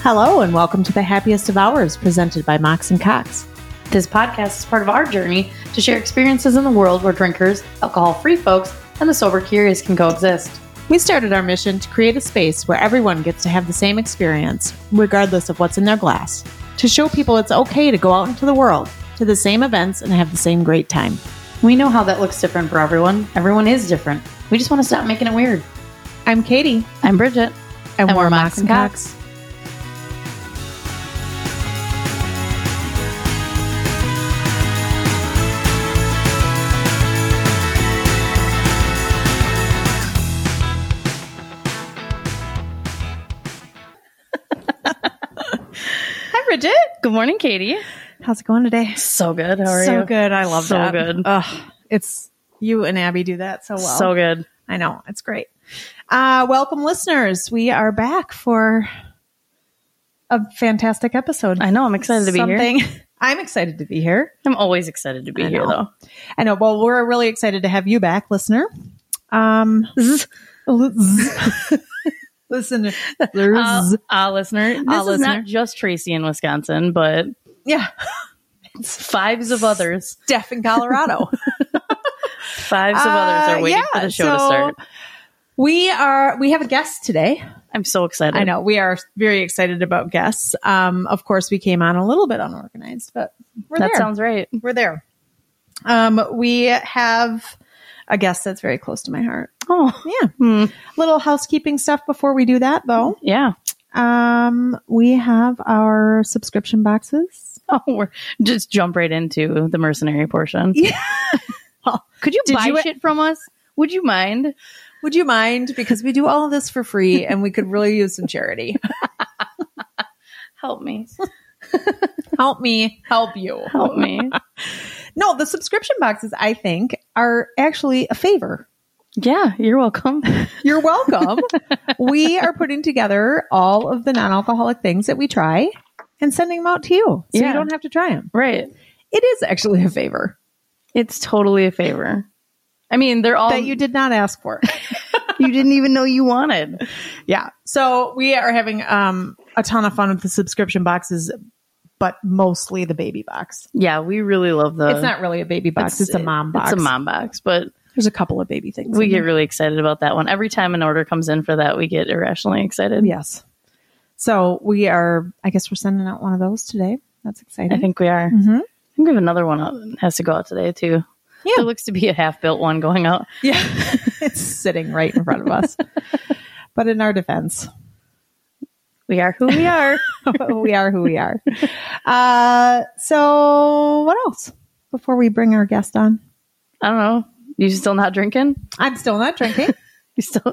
Hello, and welcome to the Happiest of Hours, presented by Mox and Cox. This podcast is part of our journey to share experiences in the world where drinkers, alcohol-free folks, and the sober curious can coexist. We started our mission to create a space where everyone gets to have the same experience, regardless of what's in their glass, to show people it's okay to go out into the world, to the same events, and have the same great time. We know how that looks different for everyone. Everyone is different. We just want to stop making it weird. I'm Katie. I'm Bridget. And we're Mox and Cox. Bridget. Good morning, Katie. How's it going today? So good. How are you? So good. I love that. So good. It's you and Abby do that so well. So good. I know. It's great. Welcome, listeners. We are back for a fantastic episode. I know. I'm excited to be here. I'm excited to be here. I'm always excited to be here, though. I know. Well, we're really excited to have you back, listener. Listener. Listener. This is not just Tracy in Wisconsin, but yeah, it's fives of others. Steph in Colorado. Fives of others are waiting for the show to start. We have a guest today. I'm so excited. I know. We are very excited about guests. Of course, we came on a little bit unorganized, but that sounds right. We're there. We have a guest that's very close to my heart. Oh, yeah. Little housekeeping stuff before we do that, though. Yeah. We have our subscription boxes. Oh, we're just jump right into the mercenary portion. Yeah. Could you buy shit from us? Would you mind? Would you mind? Because we do all of this for free and we could really use some charity. Help me. Help me. Help you. Help me. No, the subscription boxes, I think, are actually a favor. Yeah, you're welcome. You're welcome. We are putting together all of the non-alcoholic things that we try and sending them out to you. So you don't have to try them. Right. It is actually a favor. It's totally a favor. I mean, they're all... that you did not ask for. You didn't even know you wanted. Yeah. So we are having a ton of fun with the subscription boxes, but mostly the baby box. Yeah, we really love those. It's not really a baby box. It's a mom box. It's a mom box, but there's a couple of baby things. We get really excited about that one. Every time an order comes in for that, we get irrationally excited. Yes. So I guess we're sending out one of those today. That's exciting. I think we are. Mm-hmm. I think we have another one that has to go out today too. Yeah. There looks to be a half-built one going out. Yeah. It's sitting right in front of us. But in our defense, we are who we are. We are who we are. So what else before we bring our guest on? I don't know. You still not drinking? I'm still not drinking. You still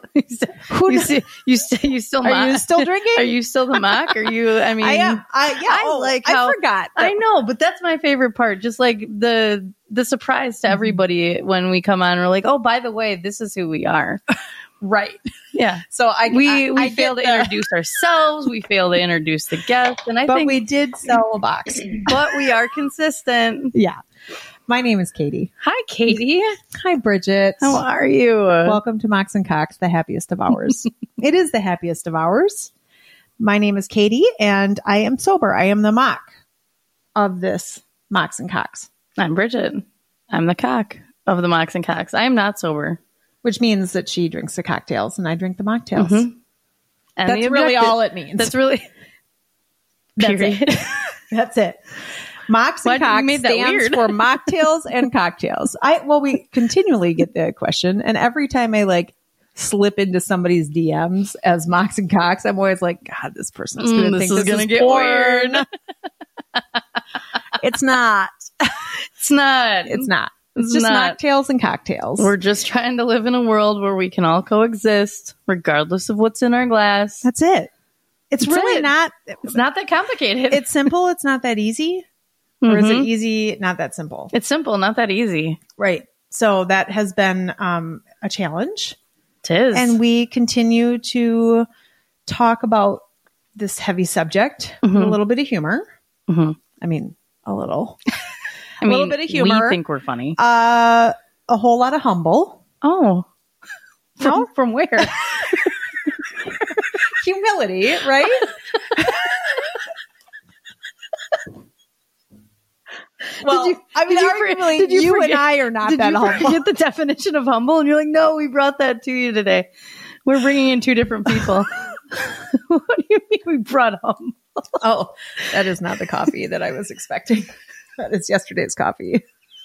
not? Are you still drinking? Are you still the mock? Are you? I mean, I am. I forgot. I know, but that's my favorite part. Just like the surprise to everybody when we come on. We're like, oh, by the way, this is who we are. Right. Yeah. So we fail to introduce ourselves. We fail to introduce the guest, and I think we did sell a box, but we are consistent. Yeah. My name is Katie. Hi, Katie. Hi, Bridget. How are you? Welcome to Mox and Cox, the happiest of hours. It is the happiest of hours. My name is Katie, and I am sober. I am the mock of this Mox and Cox. I'm Bridget. I'm the cock of the Mox and Cox. I am not sober. Which means that she drinks the cocktails, and I drink the mocktails. Mm-hmm. And that's really all it means. That's really... Period. That's it. Mox and Cox stands for mocktails and cocktails. We continually get the question, and every time I slip into somebody's DMs as Mox and Cox, I'm always like, God, this person is going to think this is get porn. Weird. It's not. It's not. It's not. It's just mocktails and cocktails. We're just trying to live in a world where we can all coexist, regardless of what's in our glass. That's it. It's really not. It's not that complicated. It's simple. It's not that easy. Or is it easy? Not that simple. It's simple, not that easy. Right. So that has been a challenge. It is. And we continue to talk about this heavy subject with a little bit of humor. Mm-hmm. I mean, a little. I mean, a little bit of humor. We think we're funny. A whole lot of humble. Oh. From where? Humility, right? Well, arguably, you and I are not that humble. Did you forget the definition of humble? And you're like, no, we brought that to you today. We're bringing in two different people. What do you mean we brought humble? Oh, that is not the coffee that I was expecting. That is yesterday's coffee.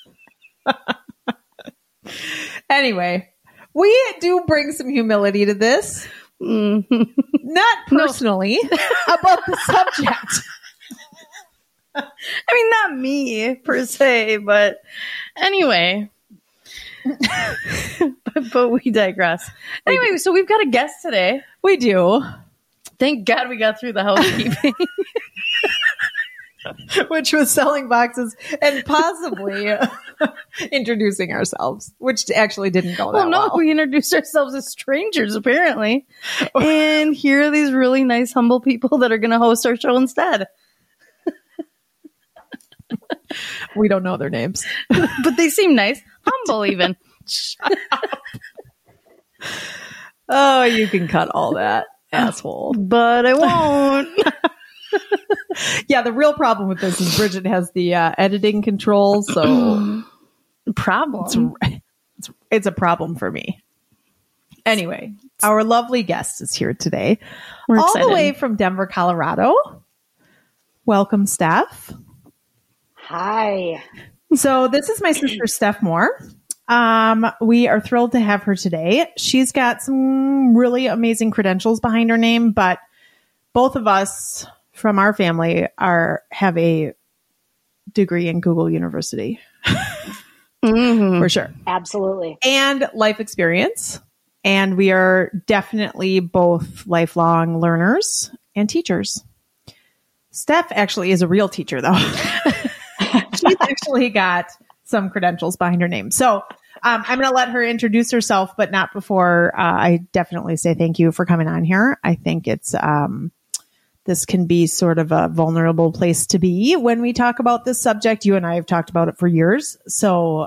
Anyway, we do bring some humility to this. Not personally, about the subject. I mean, not me per se, but anyway. but we digress. Anyway, so we've got a guest today. We do. Thank God we got through the housekeeping. Which was selling boxes and possibly introducing ourselves, which actually didn't go that well. We introduced ourselves as strangers, apparently. And here are these really nice, humble people that are going to host our show instead. We don't know their names. But they seem nice. Humble, even. Shut up. Oh, you can cut all that, asshole. But I won't. Yeah, the real problem with this is Bridget has the editing control, so problem. It's a problem for me. Anyway, our lovely guest is here today, We're all excited. the way from Denver, Colorado. Welcome, Steph. Hi. So this is my sister, Steph Moore. We are thrilled to have her today. She's got some really amazing credentials behind her name, but both of us from our family have a degree in Google University. For sure. Absolutely. And life experience. And we are definitely both lifelong learners and teachers. Steph actually is a real teacher, though. She's actually got some credentials behind her name. So I'm going to let her introduce herself, but not before I definitely say thank you for coming on here. I think it's this can be sort of a vulnerable place to be when we talk about this subject. You and I have talked about it for years. So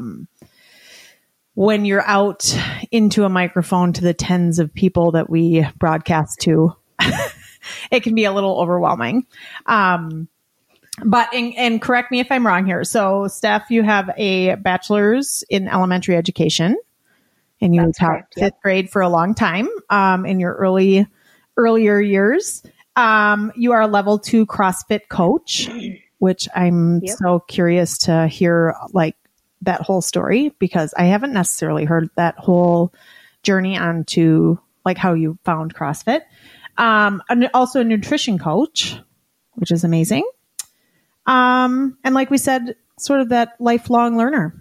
when you're out into a microphone to the tens of people that we broadcast to, it can be a little overwhelming. But and correct me if I'm wrong here. So, Steph, you have a bachelor's in elementary education, and you taught fifth grade for a long time in your earlier years. You are a level 2 CrossFit coach, which I'm so curious to hear, like, that whole story, because I haven't necessarily heard that whole journey onto like how you found CrossFit. And also a nutrition coach, which is amazing. And like we said, sort of that lifelong learner.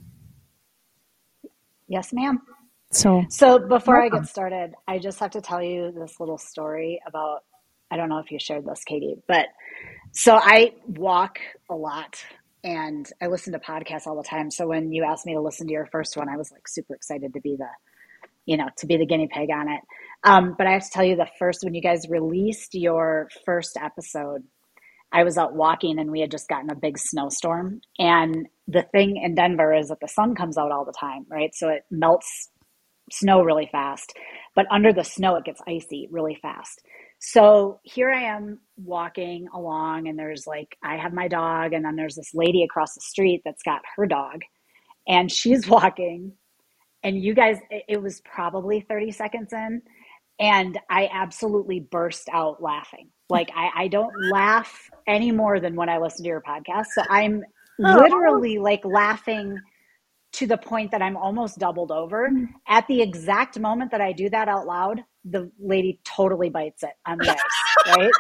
Yes, ma'am. So before I get started, I just have to tell you this little story about, I don't know if you shared this, Katie, but so I walk a lot and I listen to podcasts all the time. So when you asked me to listen to your first one, I was like super excited to be the guinea pig on it. But I have to tell you, when you guys released your first episode, I was out walking and we had just gotten a big snowstorm. And the thing in Denver is that the sun comes out all the time, right? So it melts snow really fast, but under the snow, it gets icy really fast. So here I am walking along and I have my dog, and then there's this lady across the street that's got her dog and she's walking, and you guys, it was probably 30 seconds in, and I absolutely burst out laughing. Like I don't laugh any more than when I listen to your podcast. So I'm literally like laughing to the point that I'm almost doubled over. At the exact moment that I do that out loud, the lady totally bites it on the ice, right?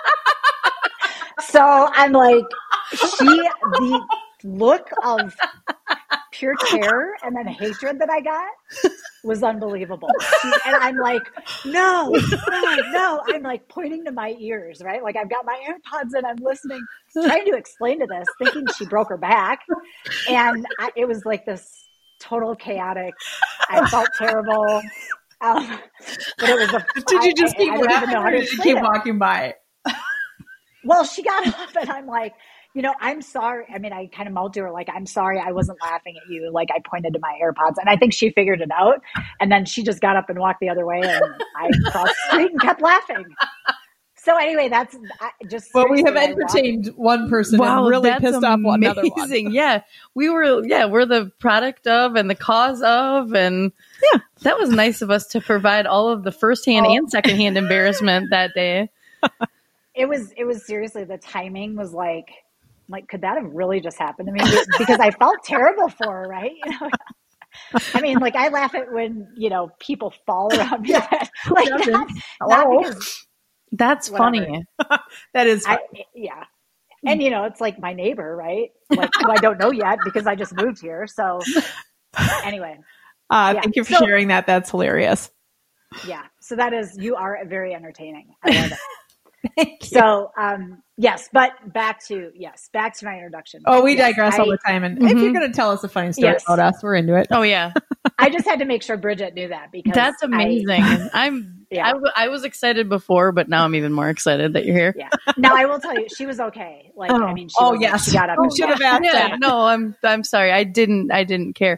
So I'm like, the look of pure terror and then hatred that I got was unbelievable. And I'm like, no. I'm like pointing to my ears, right? Like I've got my AirPods and I'm listening, trying to explain to this, thinking she broke her back. And it was like this total chaotic. I felt terrible. But it was did you just keep laughing or did you keep walking by? Well, she got up and I'm like, I'm sorry. I mean, I kind of mouthed to her, like, I'm sorry, I wasn't laughing at you. Like, I pointed to my AirPods, and I think she figured it out. And then she just got up and walked the other way, and I crossed the street and kept laughing. So anyway, that's just. Well, we have entertained one person and really pissed off another one. Yeah, we're the product of and the cause of, and that was nice of us to provide all of the firsthand and secondhand embarrassment that day. It was seriously, the timing was like, could that have really just happened to me? Because I felt terrible for her, right? I mean, I laugh at when, people fall around me. Not because that's whatever. Funny. That is funny. And, it's like my neighbor, right? who I don't know yet because I just moved here. So anyway. Thank you for sharing that. That's hilarious. Yeah. So you are very entertaining. I love it. Thank you. So, yes, but back to my introduction. Oh, we digress all the time. And if you're going to tell us a funny story about us, we're into it. Oh yeah. I just had to make sure Bridget knew that because that's amazing. I was excited before, but now I'm even more excited that you're here. Yeah. Now I will tell you, she was okay. She got up. You should have asked that. No, I'm sorry. I didn't care.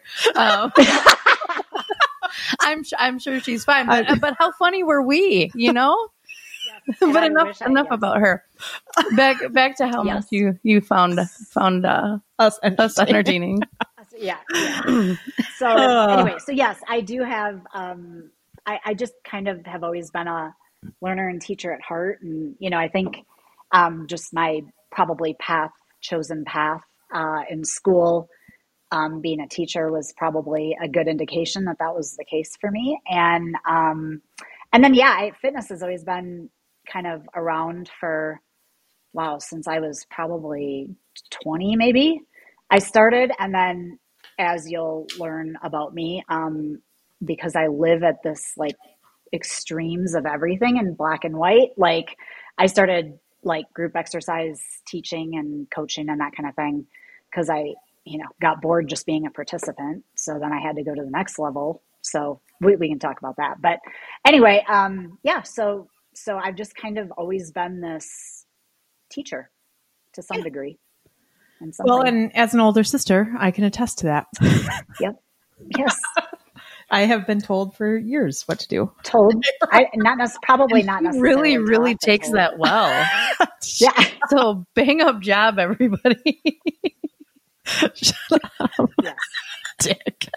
I'm sure she's fine. But how funny were we? But enough about her. Back to how much you found us entertaining. Yeah. So anyway, yes, I do have. I just kind of have always been a learner and teacher at heart, and I think just my probably chosen path in school, being a teacher was probably a good indication that was the case for me, and then fitness has always been kind of around for, since I was probably 20, maybe I started. And then as you'll learn about me, because I live at this extremes of everything in black and white, I started group exercise teaching and coaching and that kind of thing. Cause I, got bored just being a participant. So then I had to go to the next level. So we can talk about that, but anyway, so I've just kind of always been this teacher to some degree. And as an older sister, I can attest to that. Yep. Yes. I have been told for years what to do. Probably not necessarily. Really takes that well. Yeah. So bang up job, everybody. Shut up. Yes. Dick.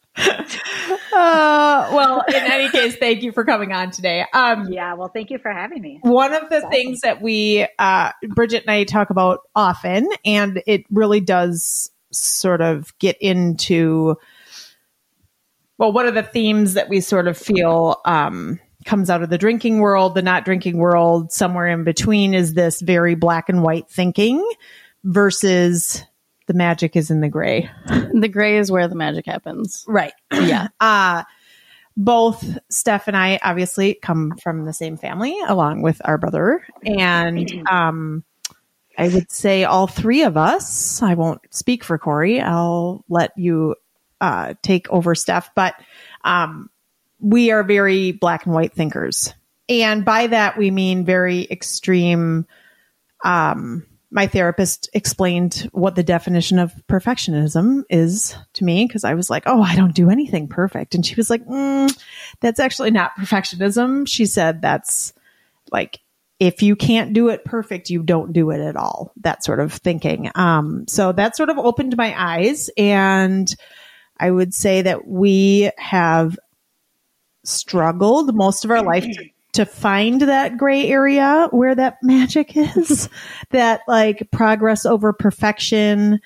Well, in any case, thank you for coming on today. Well, thank you for having me. One of the things that we, Bridget and I talk about often, and it really does sort of get into, one of the themes that we sort of feel comes out of the drinking world, the not drinking world, somewhere in between, is this very black and white thinking versus the magic is in the gray. The gray is where the magic happens. Right. Yeah. Both Steph and I obviously come from the same family along with our brother. And I would say all three of us, I won't speak for Corey. I'll let you take over, Steph. But we are very black and white thinkers. And by that, we mean very extreme. My therapist explained what the definition of perfectionism is to me, because I was like, I don't do anything perfect. And she was like, that's actually not perfectionism. She said that's if you can't do it perfect, you don't do it at all. That sort of thinking. So that sort of opened my eyes. And I would say that we have struggled most of our life to find that gray area where that magic is, that progress over perfection,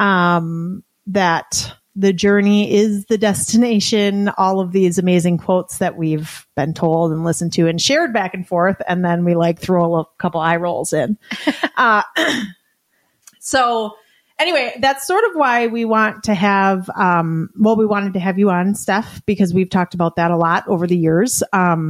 that the journey is the destination, all of these amazing quotes that we've been told and listened to and shared back and forth. And then we throw a couple eye rolls in. So anyway, that's sort of why we want to have, we wanted to have you on, Steph, because we've talked about that a lot over the years.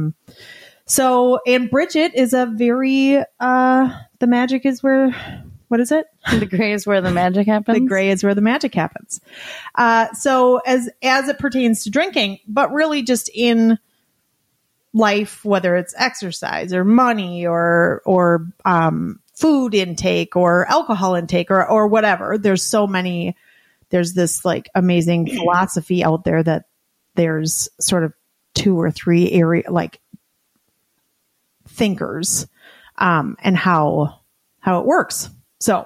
And Bridget is a very, the magic is where, what is it? The gray is where the magic happens. The gray is where the magic happens. So as it pertains to drinking, but really just in life, whether it's exercise or money or food intake or alcohol intake or whatever, there's this amazing philosophy out there that there's sort of 2 or 3 area, thinkers and how it works. So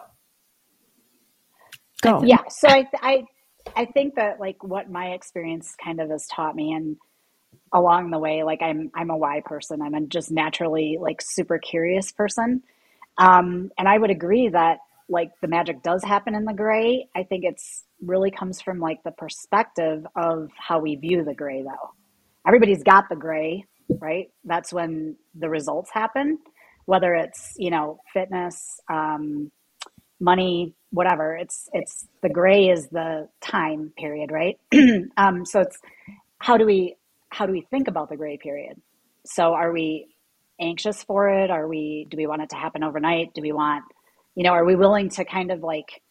go. Yeah. So I think that like what my experience kind of has taught me, and along the way, like I'm a why person. I'm a just naturally like super curious person. And I would agree that like the magic does happen in the gray. I think it's really comes from like the perspective of how we view the gray though. Everybody's got the gray, right? That's when the results happen, whether it's, fitness, money, whatever. It's the gray is the time period, right? So it's how do we think about the gray period? So are we anxious for it? Do we want it to happen overnight? Do we want, are we willing to kind of like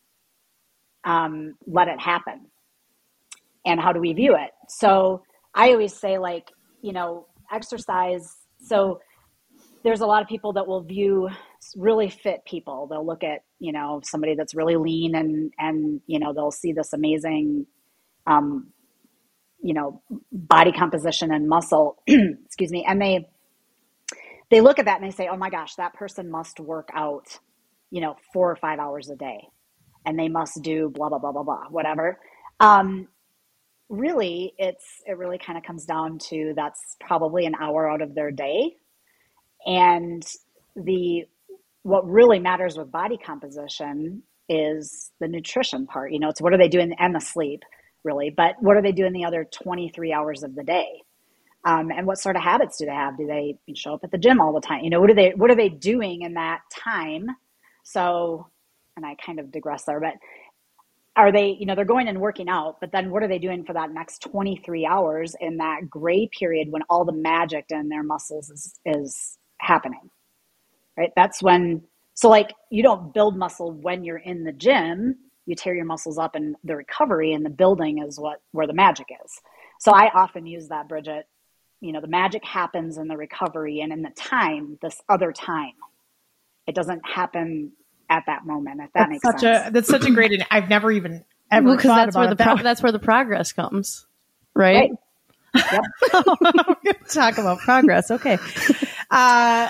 let it happen? And how do we view it? So I always say like, exercise. So there's a lot of people that will view really fit people. They'll look at, somebody that's really lean and they'll see this amazing, body composition and muscle, excuse me. And they look at that and they say, oh my gosh, that person must work out, 4 or 5 hours a day, and they must do blah, blah, blah, blah, blah, whatever. Really, it really kind of comes down to that's probably an hour out of their day. And what really matters with body composition is the nutrition part. It's what are they doing, and the sleep really, but what are they doing the other 23 hours of the day? And what sort of habits do they have? Do they show up at the gym all the time? What are they doing in that time? So, and I kind of digress there, but are they, they're going and working out, but then what are they doing for that next 23 hours in that gray period when all the magic in their muscles is happening, right? That's when, so like you don't build muscle when you're in the gym, you tear your muscles up, and the recovery and the building is where the magic is. So I often use that, Bridget, the magic happens in the recovery and in the time, this other time. It doesn't happen at that moment, if that makes sense. That's such a great, I've never even ever thought about it that way. That's where the progress comes, right? Yep. We're going to talk about progress. Okay. I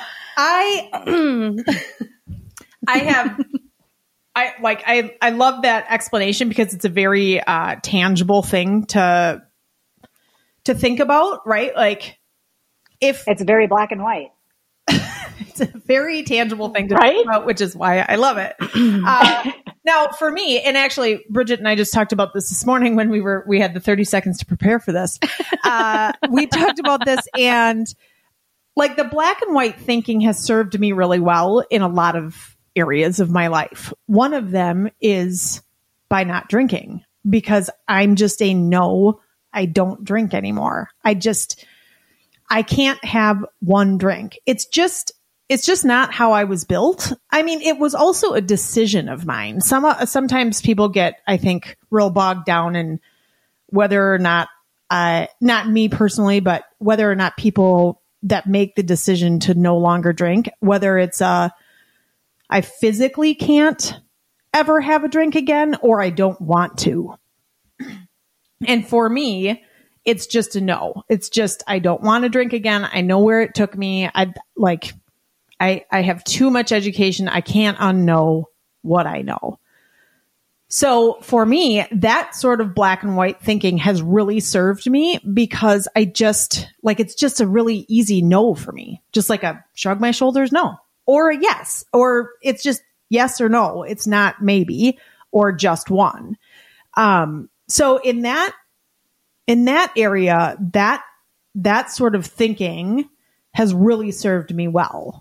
love that explanation because it's a very tangible thing to think about, right? Like if it's very black and white. It's a very tangible thing to think about, which is why I love it. Now for me, and actually Bridget and I just talked about this morning when we had the 30 seconds to prepare for this. We talked about this, and like the black and white thinking has served me really well in a lot of areas of my life. One of them is by not drinking, because I'm just I don't drink anymore. I can't have one drink. It's just not how I was built. I mean, it was also a decision of mine. Sometimes people get, I think, real bogged down in whether or not, not me personally, but whether or not people that make the decision to no longer drink, whether it's I physically can't ever have a drink again, or I don't want to. And for me, it's just a no. It's just, I don't want to drink again. I know where it took me. I have too much education. I can't unknow what I know. So for me, that sort of black and white thinking has really served me, because it's just a really easy no for me. Just like a shrug my shoulders, no, or a yes, or it's just yes or no. It's not maybe, or just one. So in that area, that sort of thinking has really served me well.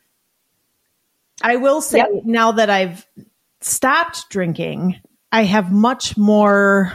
I will say now that I've stopped drinking, I take much more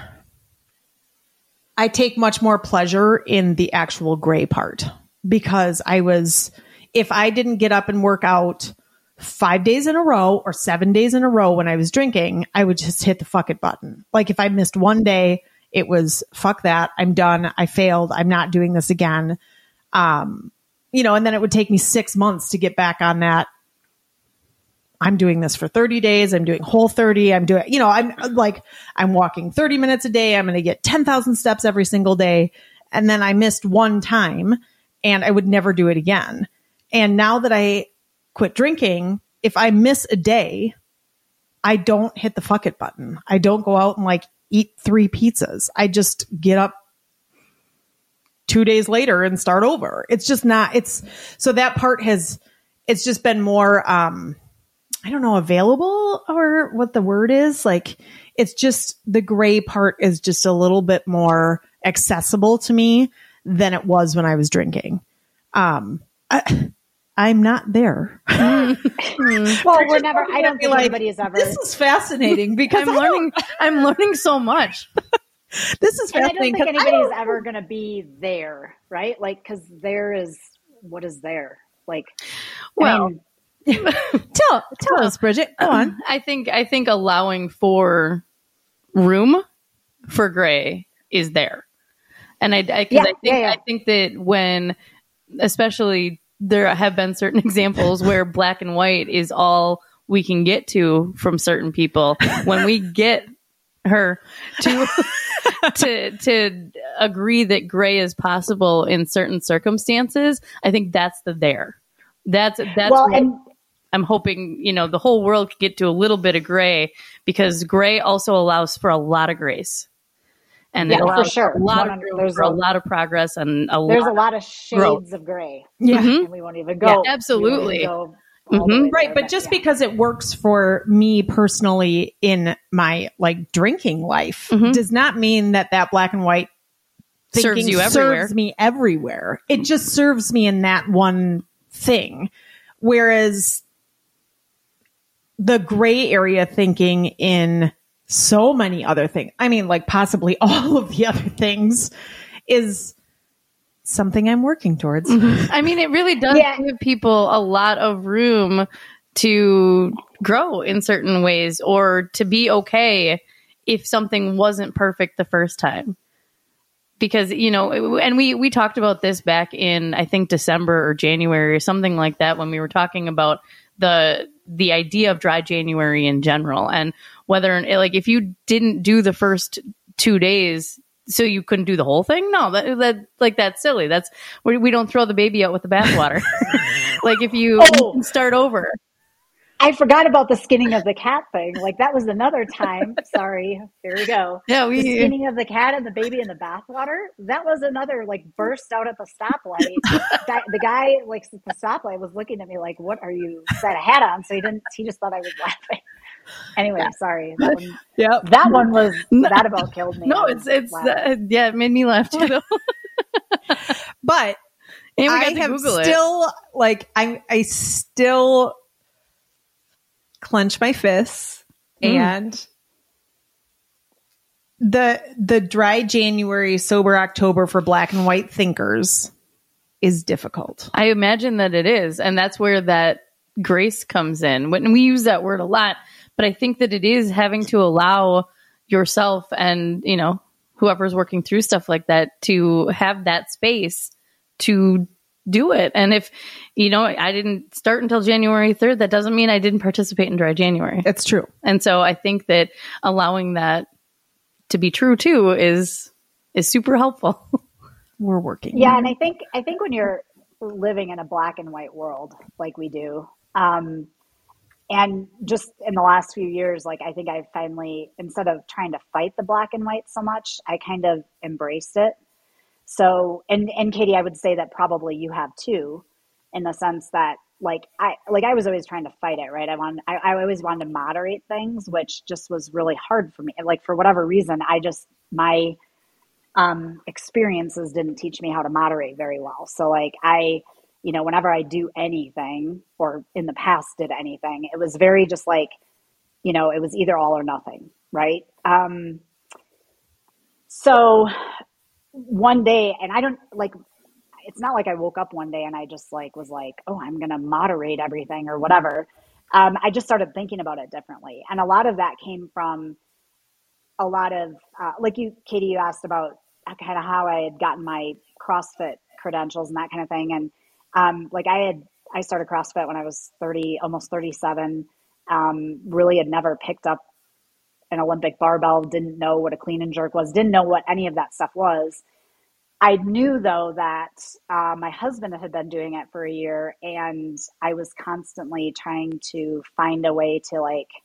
pleasure in the actual gray part, because if I didn't get up and work out 5 days in a row or 7 days in a row when I was drinking, I would just hit the fuck it button. Like if I missed one day, it was fuck that. I'm done. I failed. I'm not doing this again. And then it would take me 6 months to get back on that. I'm doing this for 30 days. I'm doing whole 30. I'm walking 30 minutes a day. I'm going to get 10,000 steps every single day. And then I missed one time and I would never do it again. And now that I quit drinking, if I miss a day, I don't hit the fuck it button. I don't go out and like eat 3 pizzas. I just get up 2 days later and start over. It's just not, so that part it's just been more, I don't know, available or what the word is. Like, it's just, the gray part is just a little bit more accessible to me than it was when I was drinking. I'm not there. Well, we're never, I don't think anybody is ever. This is fascinating because I'm learning so much. This is fascinating. I don't think anybody's ever going to be there, right? Like, because there is, what is there? Like, well, tell us, Bridget. Go on. I think allowing for room for gray is there, and I think that when, especially, there have been certain examples where black and white is all we can get to from certain people. When we get her to agree that gray is possible in certain circumstances, I think that's the there. That's well, and I'm hoping, the whole world could get to a little bit of gray, because gray also allows for a lot of grace. And it allows for a lot of room for a lot of progress, and there's a lot of shades growth. Of gray. Yeah. And we won't even go. Yeah, absolutely. Right. But just because it works for me personally in my like drinking life does not mean that black and white thinking serves me everywhere. It just serves me in that one thing. Whereas the gray area thinking in so many other things, I mean, like possibly all of the other things, is something I'm working towards. I mean, it really does give people a lot of room to grow in certain ways, or to be okay if something wasn't perfect the first time. Because, and we talked about this back in, I think, December or January or something like that, when we were talking about the idea of dry January in general, and whether, like, if you didn't do the first 2 days, so you couldn't do the whole thing? No, that's silly. That's, we don't throw the baby out with the bathwater. Like, if you can start over. I forgot about the skinning of the cat thing. Like, that was another time. Sorry. Here we go. Yeah, the skinning of the cat and the baby in the bathwater. That was another, like, burst out at the stoplight. The guy, like, at the stoplight was looking at me like, what are you, had a hat on? So he just thought I was laughing. Anyway, sorry. That one was, that about killed me. No, it made me laugh too. But I have still, like, I still clench my fists, and the dry January, sober October for black and white thinkers is difficult. I imagine that it is. And that's where that grace comes in. When we use that word a lot, but I think that it is having to allow yourself and, whoever's working through stuff like that to have that space to do it. And if, I didn't start until January 3rd, that doesn't mean I didn't participate in dry January. That's true. And so I think that allowing that to be true too is super helpful. We're working. Yeah. And I think when you're living in a black and white world like we do, and just in the last few years, like, I think I finally, instead of trying to fight the black and white so much, I kind of embraced it. So, and Katie, I would say that probably you have too, in the sense that, I was always trying to fight it, right? I always wanted to moderate things, which just was really hard for me. Like, for whatever reason, my experiences didn't teach me how to moderate very well. So, like, whenever I do anything, or in the past did anything, it was very just like, it was either all or nothing, right? So one day, and I don't, like, it's not like I woke up one day and I just, like, was like, oh, I'm going to moderate everything or whatever. I just started thinking about it differently. And a lot of that came from a lot of, like Katie, you asked about kind of how I had gotten my CrossFit credentials and that kind of thing. And I started CrossFit when I was 30, almost 37, really had never picked up an Olympic barbell, didn't know what a clean and jerk was, didn't know what any of that stuff was. I knew though that my husband had been doing it for a year, and I was constantly trying to find a way to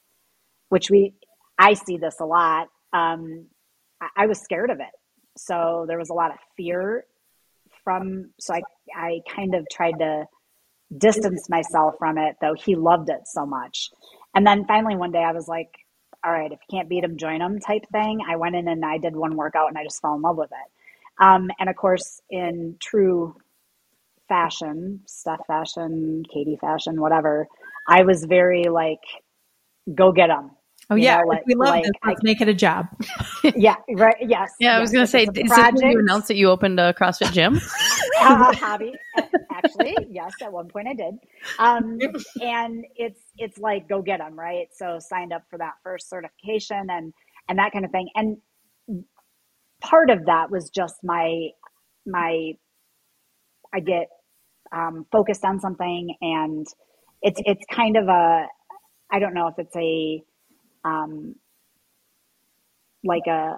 I see this a lot. I was scared of it. So there was a lot of fear so I kind of tried to distance myself from it, though he loved it so much. And then finally one day I was like, all right, if you can't beat them, join them type thing. I went in and I did one workout and I just fell in love with it. And of course, in true fashion, Steph fashion, Katie fashion, whatever, I was very like, go get them. Oh, yeah. We love this. Let's make it a job. Yeah. Right. Yes. Yeah. I was going to say, is it when you announced that you opened a CrossFit gym? Hobby. Actually, yes. At one point I did. And it's like, go get them. Right. So signed up for that first certification and that kind of thing. And part of that was just I get focused on something, and it's kind of I don't know if it's like a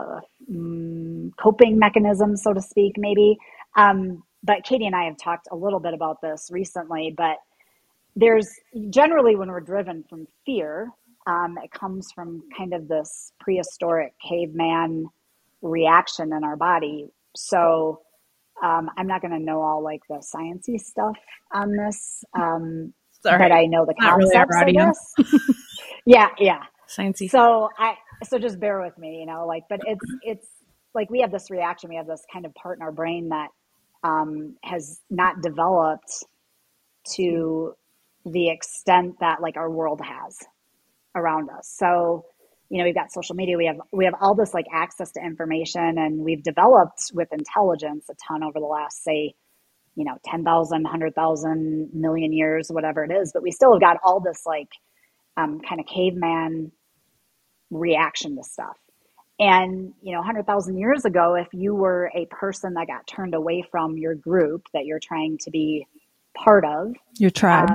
coping mechanism, so to speak, maybe. But Katie and I have talked a little bit about this recently, but there's generally when we're driven from fear, it comes from kind of this prehistoric caveman reaction in our body. So I'm not going to know all like the sciencey stuff on this, but I know the concepts of this. Yeah. Sciencey. So just bear with me, but it's like we have this reaction, we have this kind of part in our brain that has not developed to the extent that like our world has around us. So, we've got social media, we have all this like access to information, and we've developed with intelligence a ton over the last, say, 10,000, 100,000 million years, whatever it is, but we still have got all this like kind of caveman reaction to stuff. And, 100,000 years ago, if you were a person that got turned away from your group that you're trying to be part of, your tribe,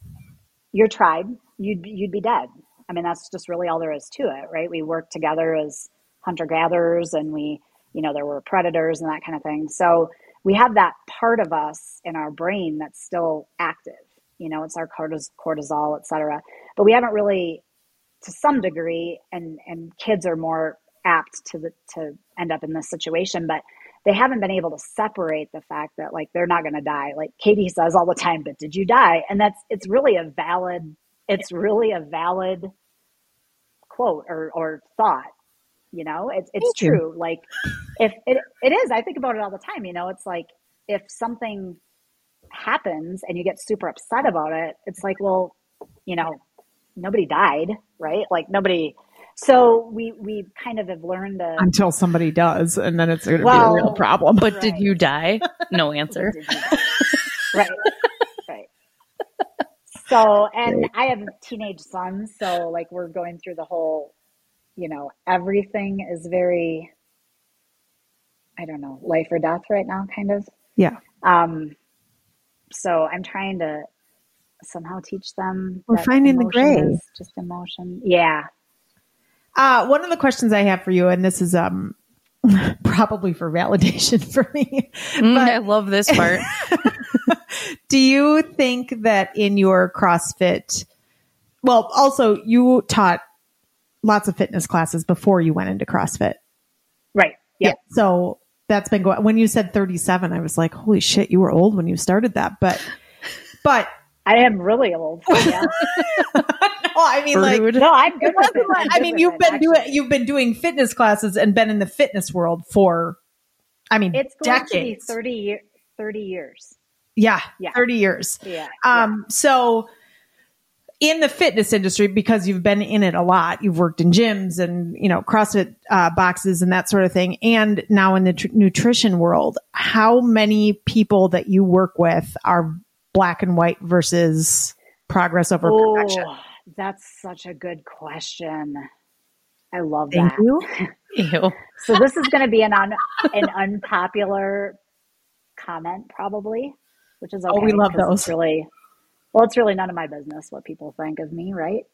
you'd be dead. I mean, that's just really all there is to it, right? We worked together as hunter-gatherers, and there were predators and that kind of thing. So we have that part of us in our brain that's still active. It's our cortisol, et cetera. But we haven't really, to some degree, and kids are more apt to end up in this situation, but they haven't been able to separate the fact that like they're not going to die. Like Katie says all the time, but did you die? And it's really a valid quote or thought. It's true. Like if it is, I think about it all the time. It's like if something happens and you get super upset about it, it's like, well, nobody died, right? Like nobody. So we kind of have learned to, until somebody does, and then it's going to be a real problem. But did you die? No answer. Right. So, and I have teenage sons, so like we're going through the whole, everything is very, I don't know, life or death right now, kind of. Yeah. So I'm trying to somehow teach them. We're finding the gray. Just emotion. Yeah. One of the questions I have for you, and this is probably for validation for me. But I love this part. Do you think that in your CrossFit, well, also you taught lots of fitness classes before you went into CrossFit. Right. Yep. Yeah. So that's been going, when you said 37, I was like, holy shit, you were old when you started that. But I am really old. Yeah. I mean, like, no, I'm good with it. I mean, you've been doing fitness classes and been in the fitness world for, it's going decades. To be 30 years. Yeah. 30 years. Yeah. So in the fitness industry, because you've been in it a lot, you've worked in gyms and, CrossFit boxes and that sort of thing. And now in the nutrition world, how many people that you work with are black and white versus progress over perfection? That's such a good question. I love Thank that. you. Ew. So this is going to be an unpopular comment, probably, which is okay. Oh, we love those. It's really none of my business what people think of me, right?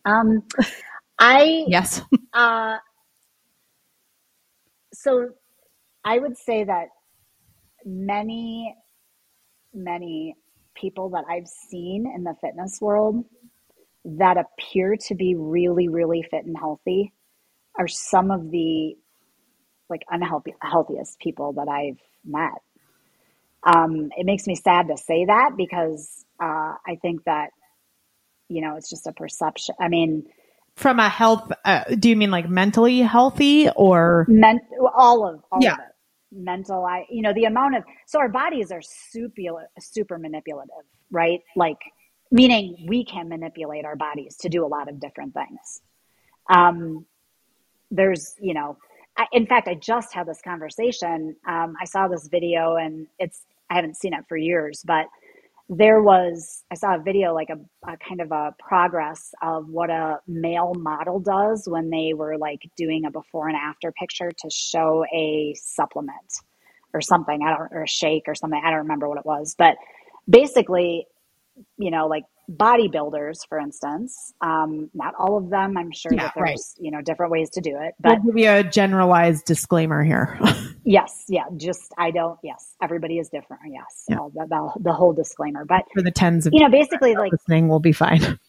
Yes. So I would say that many people that I've seen in the fitness world that appear to be really, really fit and healthy are some of the like healthiest people that I've met. It makes me sad to say that because I think that, it's just a perception. I mean, from a health, do you mean like mentally healthy or all of it? Mental, the amount of, so our bodies are super manipulative, right? Like, meaning we can manipulate our bodies to do a lot of different things. There's, in fact, I just had this conversation. I saw this video and I haven't seen it for years, but I saw a video, like a kind of a progress of what a male model does when they were like doing a before and after picture to show a supplement or something, or a shake or something. I don't remember what it was, but basically, like bodybuilders, for instance, not all of them, I'm sure that there's, different ways to do it, but we'll give you a generalized disclaimer here. Yes. Yeah. Everybody is different. Yes. Yeah. The whole disclaimer, but for the tens of, basically like listening will be fine.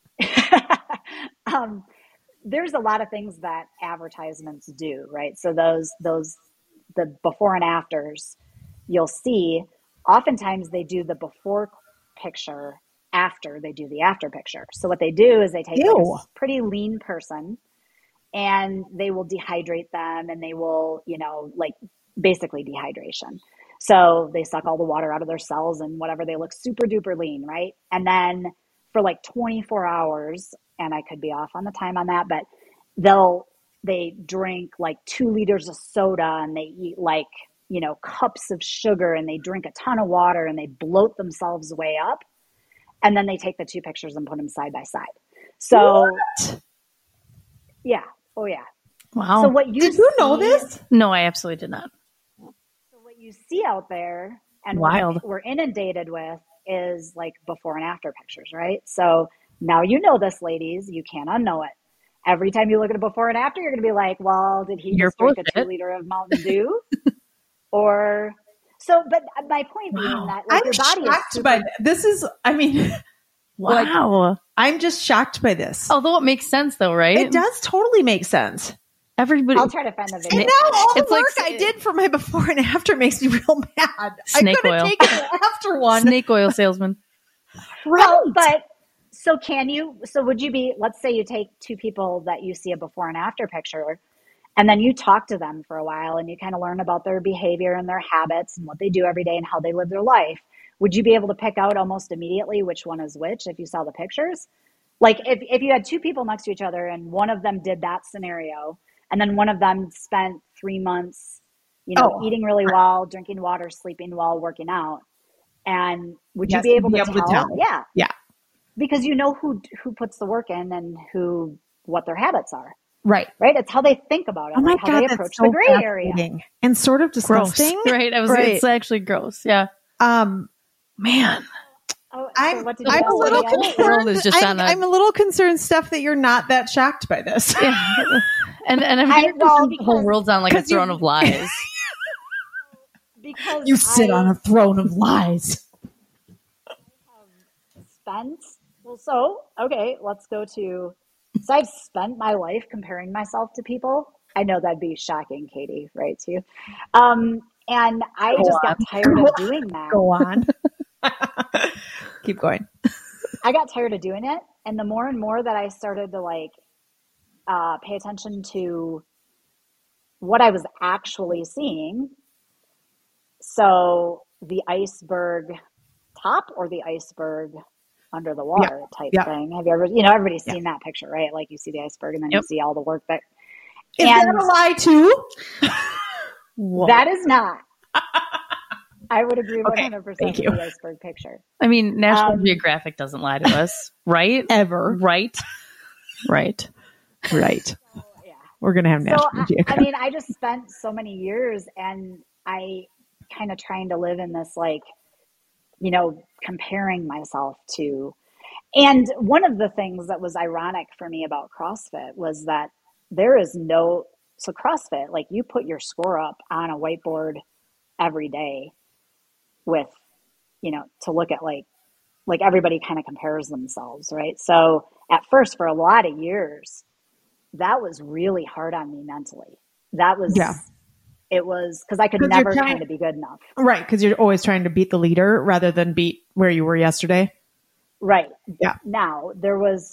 There's a lot of things that advertisements do, right? So the before and afters, you'll see oftentimes they do the before picture after they do the after picture. So what they do is they take like a pretty lean person and they will dehydrate them and they will, like basically dehydration. So they suck all the water out of their cells and whatever, they look super duper lean, right? And then for like 24 hours, and I could be off on the time on that, but they drink like 2 liters of soda and they eat like, cups of sugar and they drink a ton of water and they bloat themselves way up. And then they take the 2 pictures and put them side by side. So, yeah. Oh, yeah. Wow. So what did you know this? No, I absolutely did not. So what you see out there and Wild. what we're inundated with is like before and after pictures, right? So now you know this, ladies. You can't unknow it. Every time you look at a before and after, you're going to be like, well, did he just drink a 2 liter of Mountain Dew? Or so, but my point being that like, your body is by this is, I mean, wow. Like, I'm just shocked by this. Although it makes sense though, right? It does totally make sense. Everybody, I'll try to find the video. And now all the work I did for my before and after makes me real mad. Snake I could have oil. taken the after one. Snake oil salesman. Right. Well, but so would you be, let's say you take 2 people that you see a before and after picture, and then you talk to them for a while and you kind of learn about their behavior and their habits and what they do every day and how they live their life. Would you be able to pick out almost immediately which one is which if you saw the pictures? Like if you had 2 people next to each other and one of them did that scenario and then one of them spent 3 months, eating really well, drinking water, sleeping well, working out. And would you be able to tell? Yeah. Yeah. Because who puts the work in and what their habits are. Right. Right. It's how they think about it. Oh my how God, they approach the gray area. And sort of disgusting. Gross. Right. It's actually gross. Yeah. Man. Oh, so I'm a little concerned. I'm a little concerned, Steph, that you're not that shocked by this. Yeah. And I'm hearing the whole world's on like a throne of lies. Because you sit on a throne of lies. Let's go to. So I've spent my life comparing myself to people. I know that'd be shocking, Katie, right? To you. And I got tired of doing that. Go on. Keep going. I got tired of doing it. And the more and more that I started to pay attention to what I was actually seeing. So the iceberg top or the iceberg under the water type thing. Have you ever, everybody's seen that picture, right? Like you see the iceberg and then you see all the work that. Is that a lie too? That is not. I would agree 100% with the iceberg picture. I mean, National Geographic doesn't lie to us, right? Ever. Right. So, yeah. We're going to have National Geographic. I mean, I just spent so many years and I kind of trying to live in this, comparing myself to, and one of the things that was ironic for me about CrossFit was that so CrossFit, like you put your score up on a whiteboard every day with, to look at like everybody kind of compares themselves, right? So at first, for a lot of years, that was really hard on me mentally. It was because I could never kind of be good enough. Right. Because you're always trying to beat the leader rather than beat where you were yesterday. Right. Yeah. Now there was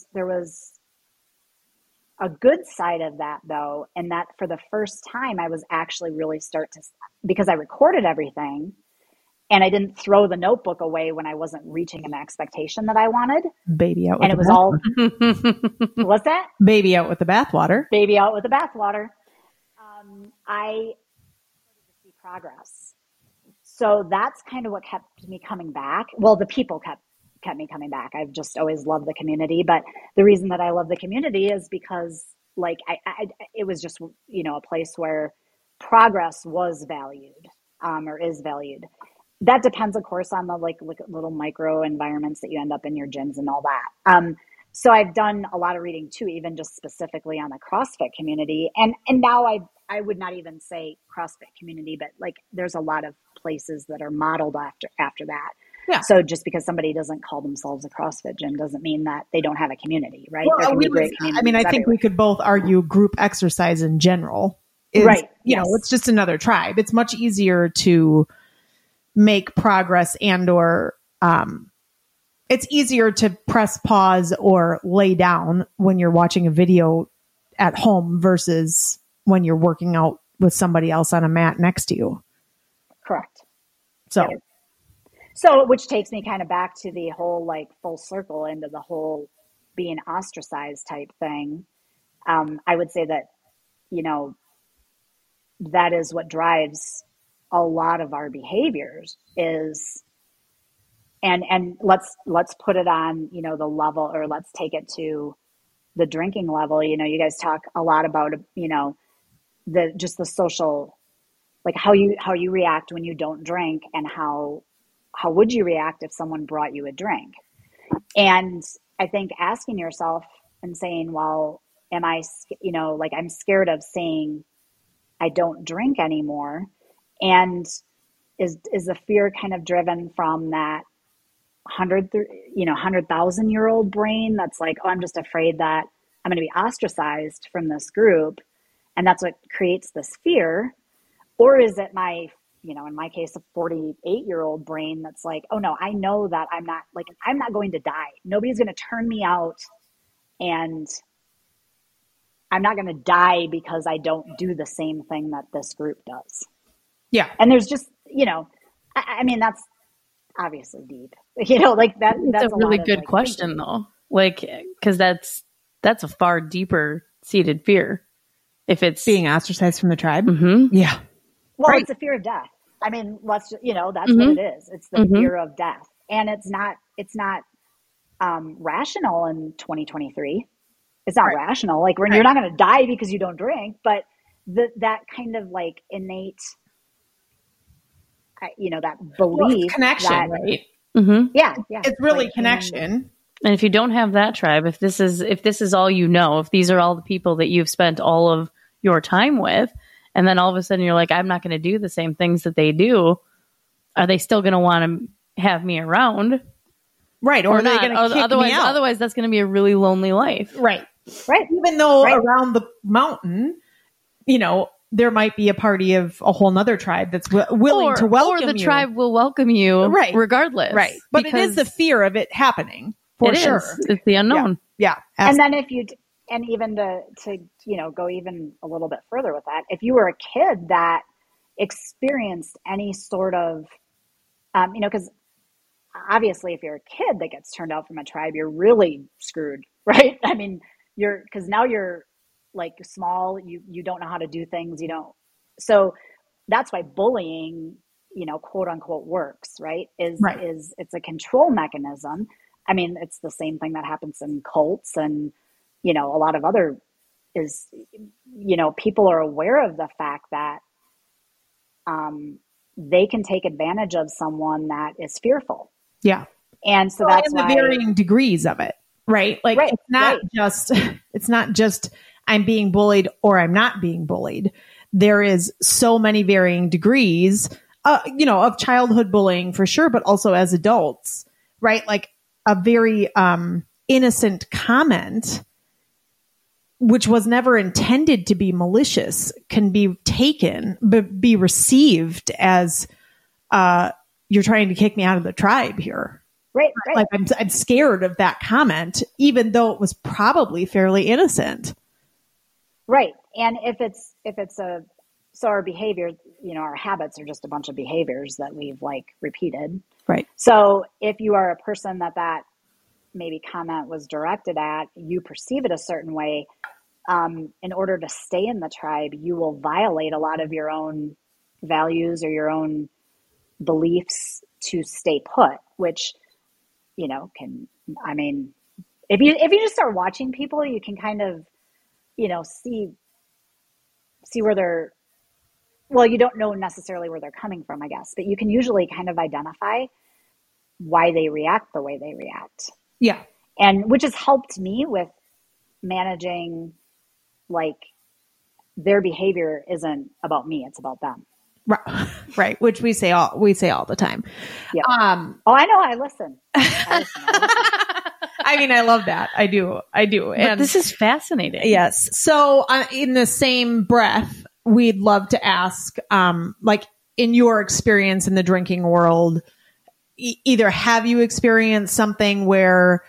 a good side of that though. And that for the first time I was actually really because I recorded everything and I didn't throw the notebook away when I wasn't reaching an expectation that I wanted. Baby out with and it was all, what's that? Baby out with the bathwater. Baby out with the bathwater. I started to see progress. So that's kind of what kept me coming back. Well, the people kept me coming back. I've just always loved the community, but the reason that I love the community is because like it was just, a place where progress was valued, or is valued. That depends, of course, on the like little micro environments that you end up in your gyms and all that. So I've done a lot of reading too, even just specifically on the CrossFit community. And now I would not even say CrossFit community, but like there's a lot of places that are modeled after that. Yeah. So just because somebody doesn't call themselves a CrossFit gym doesn't mean that they don't have a community, right? Well, there can be great communities. I think we could both argue group exercise in general is, right. It's just another tribe. It's much easier to make progress or it's easier to press pause or lay down when you're watching a video at home versus when you're working out with somebody else on a mat next to you. Correct. So, which takes me kind of back to the whole like full circle into the whole being ostracized type thing. I would say that, that is what drives a lot of our behaviors is, and let's put it on, the level, or let's take it to the drinking level. You guys talk a lot about, the social, like how you react when you don't drink, and how would you react if someone brought you a drink? And I think asking yourself and saying, well, am I, I'm scared of saying I don't drink anymore. And is the fear kind of driven from that 100,000-year-old brain that's like, oh, I'm just afraid that I'm going to be ostracized from this group, and that's what creates this fear? Or is it my, in my case, a 48-year-old brain that's like, oh no, I know that I'm not going to die. Nobody's going to turn me out, and I'm not going to die because I don't do the same thing that this group does. Yeah. And there's just, I mean, that's obviously deep, like that. That's a really good question though. Like, cause that's a far deeper seated fear. If it's being ostracized from the tribe. Mm-hmm. Yeah. Well, It's a fear of death. I mean, that's mm-hmm. what it is. It's the mm-hmm. fear of death. And it's not rational in 2023. It's not rational. Like you're not going to die because you don't drink, but that kind of like innate, that belief, connection, right? Mm-hmm. Yeah. It's really like, connection. And if you don't have that tribe, if this is all if these are all the people that you've spent all of your time with, and then all of a sudden you're like, I'm not going to do the same things that they do, are they still going to want to have me around? Right. Or are they going to kick me out? Otherwise, that's going to be a really lonely life. Right. Even though around the mountain, there might be a party of a whole nother tribe that's willing to welcome you. Or the tribe will welcome you regardless. Right. But it is the fear of it happening. For sure. It's the unknown. Yeah. And then and even to go even a little bit further with that, if you were a kid that experienced any sort of, because obviously if you're a kid that gets turned out from a tribe, you're really screwed, right? I mean, because now you're like small, you don't know how to do things, so that's why bullying, quote unquote works, right? It's a control mechanism. I mean, it's the same thing that happens in cults and, a lot of other people are aware of the fact that they can take advantage of someone that is fearful. Yeah. And so that's why the varying degrees of it, right? Like it's not just I'm being bullied or I'm not being bullied. There is so many varying degrees of childhood bullying for sure, but also as adults, right? Like a very innocent comment, which was never intended to be malicious, can be taken, but be received as you're trying to kick me out of the tribe here. Right. Like I'm scared of that comment, even though it was probably fairly innocent. Right. And so our behavior, our habits are just a bunch of behaviors that we've like repeated. Right. So if you are a person that maybe comment was directed at, you perceive it a certain way, in order to stay in the tribe, you will violate a lot of your own values or your own beliefs to stay put, which, if you just start watching people, you can kind of, see where they're, well, you don't know necessarily where they're coming from, I guess, but you can usually kind of identify why they react the way they react. Yeah. And which has helped me with managing, like, their behavior isn't about me, it's about them. Right. Which we say all the time. Yeah. I know. I listen. I mean, I love that. I do. And this is fascinating. Yes. So in the same breath, we'd love to ask, like in your experience in the drinking world, either have you experienced something where,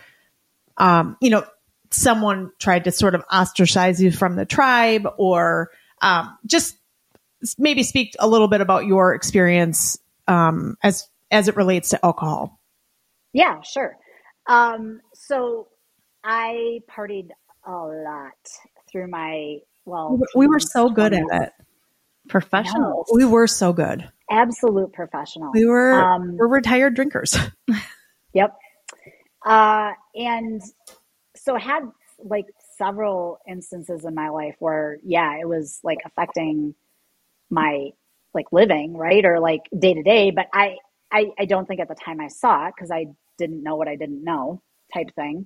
someone tried to sort of ostracize you from the tribe, or just maybe speak a little bit about your experience as it relates to alcohol. Yeah, sure. So I partied a lot through we were so good at it. Professionals. We were so good. Absolute professionals. We're retired drinkers. Yep. And so I had like several instances in my life where, it was like affecting my like living, right? Or like day to day, but I don't think at the time I saw it because I didn't know what I didn't know type thing.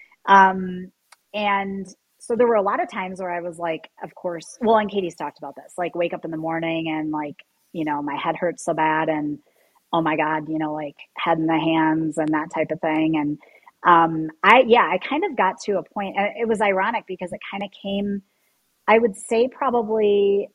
And so there were a lot of times where I was like, of course, well, and Katie's talked about this, like wake up in the morning and like, my head hurts so bad and oh my God, like head in the hands and that type of thing. And I kind of got to a point, and it was ironic because it kind of came, I would say probably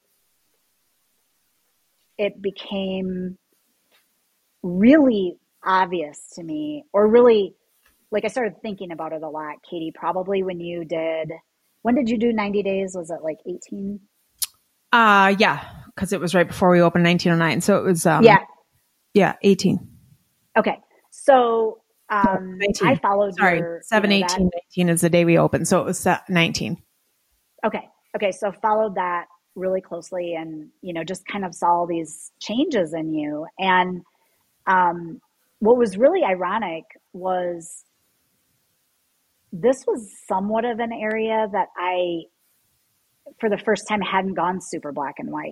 it became really obvious to me, or really, like I started thinking about it a lot, Katie, probably when did you do 90 days? Was it like 18? Yeah, because it was right before we opened 1909. So it was, 18. Okay. So, I followed 19 is the day we opened. So it was 19. Okay. So followed that really closely and, just kind of saw all these changes in you. And, what was really ironic was this was somewhat of an area that I, for the first time, hadn't gone super black and white.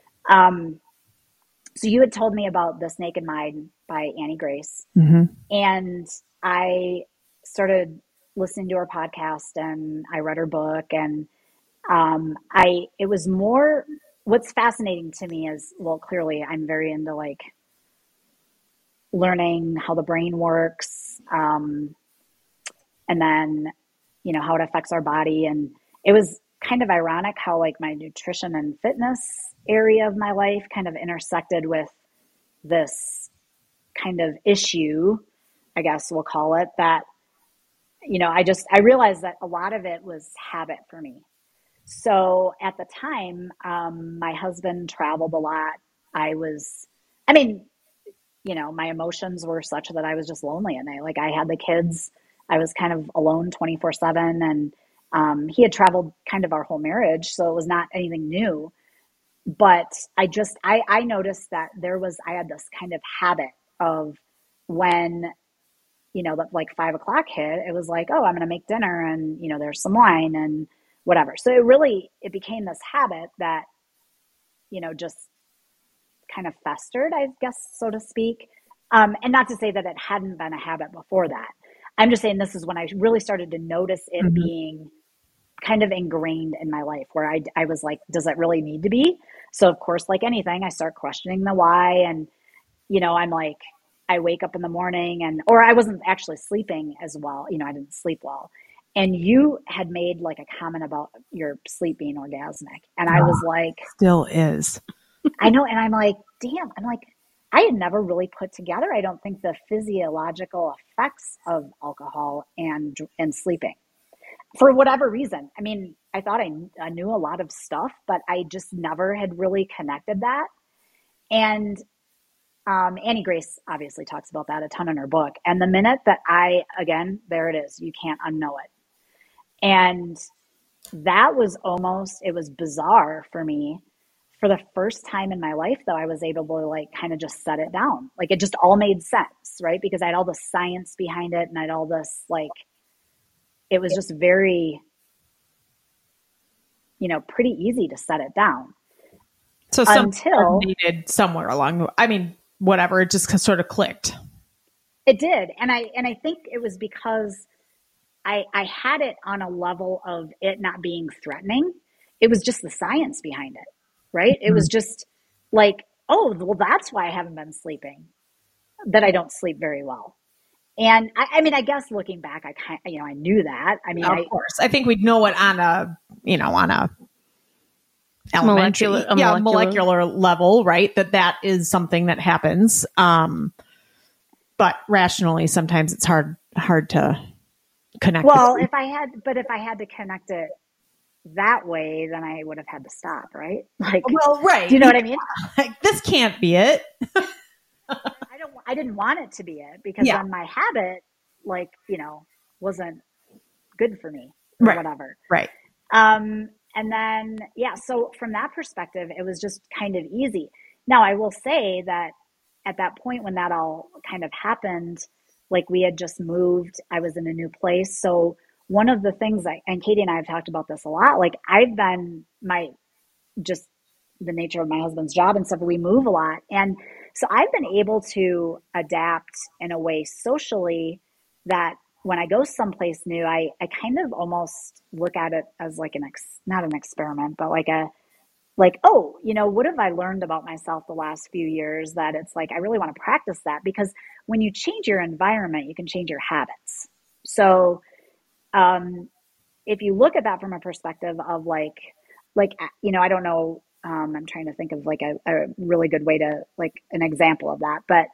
So you had told me about This Naked Mind by Annie Grace. Mm-hmm. And I started listening to her podcast and I read her book, and it was more, what's fascinating to me is, well, clearly I'm very into like learning how the brain works, and then, how it affects our body. And it was kind of ironic how like my nutrition and fitness area of my life kind of intersected with this kind of issue, I guess we'll call it, that, I realized that a lot of it was habit for me. So at the time, my husband traveled a lot. My emotions were such that I was just lonely at night. Like I had the kids, I was kind of alone 24/7, and he had traveled kind of our whole marriage. So it was not anything new, but I noticed that I had this kind of habit of when, like 5 o'clock hit, it was like, oh, I'm going to make dinner and, there's some wine and whatever. So it became this habit that, just kind of festered, I guess, so to speak. And not to say that it hadn't been a habit before that. I'm just saying this is when I really started to notice it being kind of ingrained in my life where I was like, does it really need to be? So of course, like anything, I start questioning the why. And, I'm like, I wake up in the morning or I wasn't actually sleeping as well. I didn't sleep well. And you had made like a comment about your sleep being orgasmic. And I was like, still is. I know. And I'm like, damn, I had never really put together, I don't think, the physiological effects of alcohol and sleeping for whatever reason. I mean, I thought I knew a lot of stuff, but I just never had really connected that. And Annie Grace obviously talks about that a ton in her book. And the minute that again, there it is, you can't unknow it. And that was it was bizarre for me. For the first time in my life, though, I was able to like kind of just set it down. Like it just all made sense, right? Because I had all the science behind it and I had all this like, it was just very, pretty easy to set it down. So until needed somewhere along, whatever, it just sort of clicked. It did. And I think it was because I had it on a level of it not being threatening. It was just the science behind it, right? Mm-hmm. It was just like, oh, well, that's why I haven't been sleeping, that I don't sleep very well. And I guess looking back, I knew that. Of course, I think we'd know it on a molecular level, right? That is something that happens. But rationally, sometimes it's hard to connect. Well, if I had to connect it that way, then I would have had to stop, right? Like, well, right. Do you know what I mean? Like, this can't be it. I didn't want it to be it because then my habit, like, wasn't good for me or whatever. Right. And then, so from that perspective, it was just kind of easy. Now, I will say that at that point when that all kind of happened, like we had just moved, I was in a new place. So one of the things and Katie and I have talked about this a lot, like I've been just the nature of my husband's job and stuff, we move a lot. And so I've been able to adapt in a way socially that when I go someplace new, I kind of almost look at it as like not an experiment, but like oh, what have I learned about myself the last few years that it's like, I really want to practice that, because when you change your environment, you can change your habits. So if you look at that from a perspective of like, I don't know, I'm trying to think of like a really good way to like an example of that. But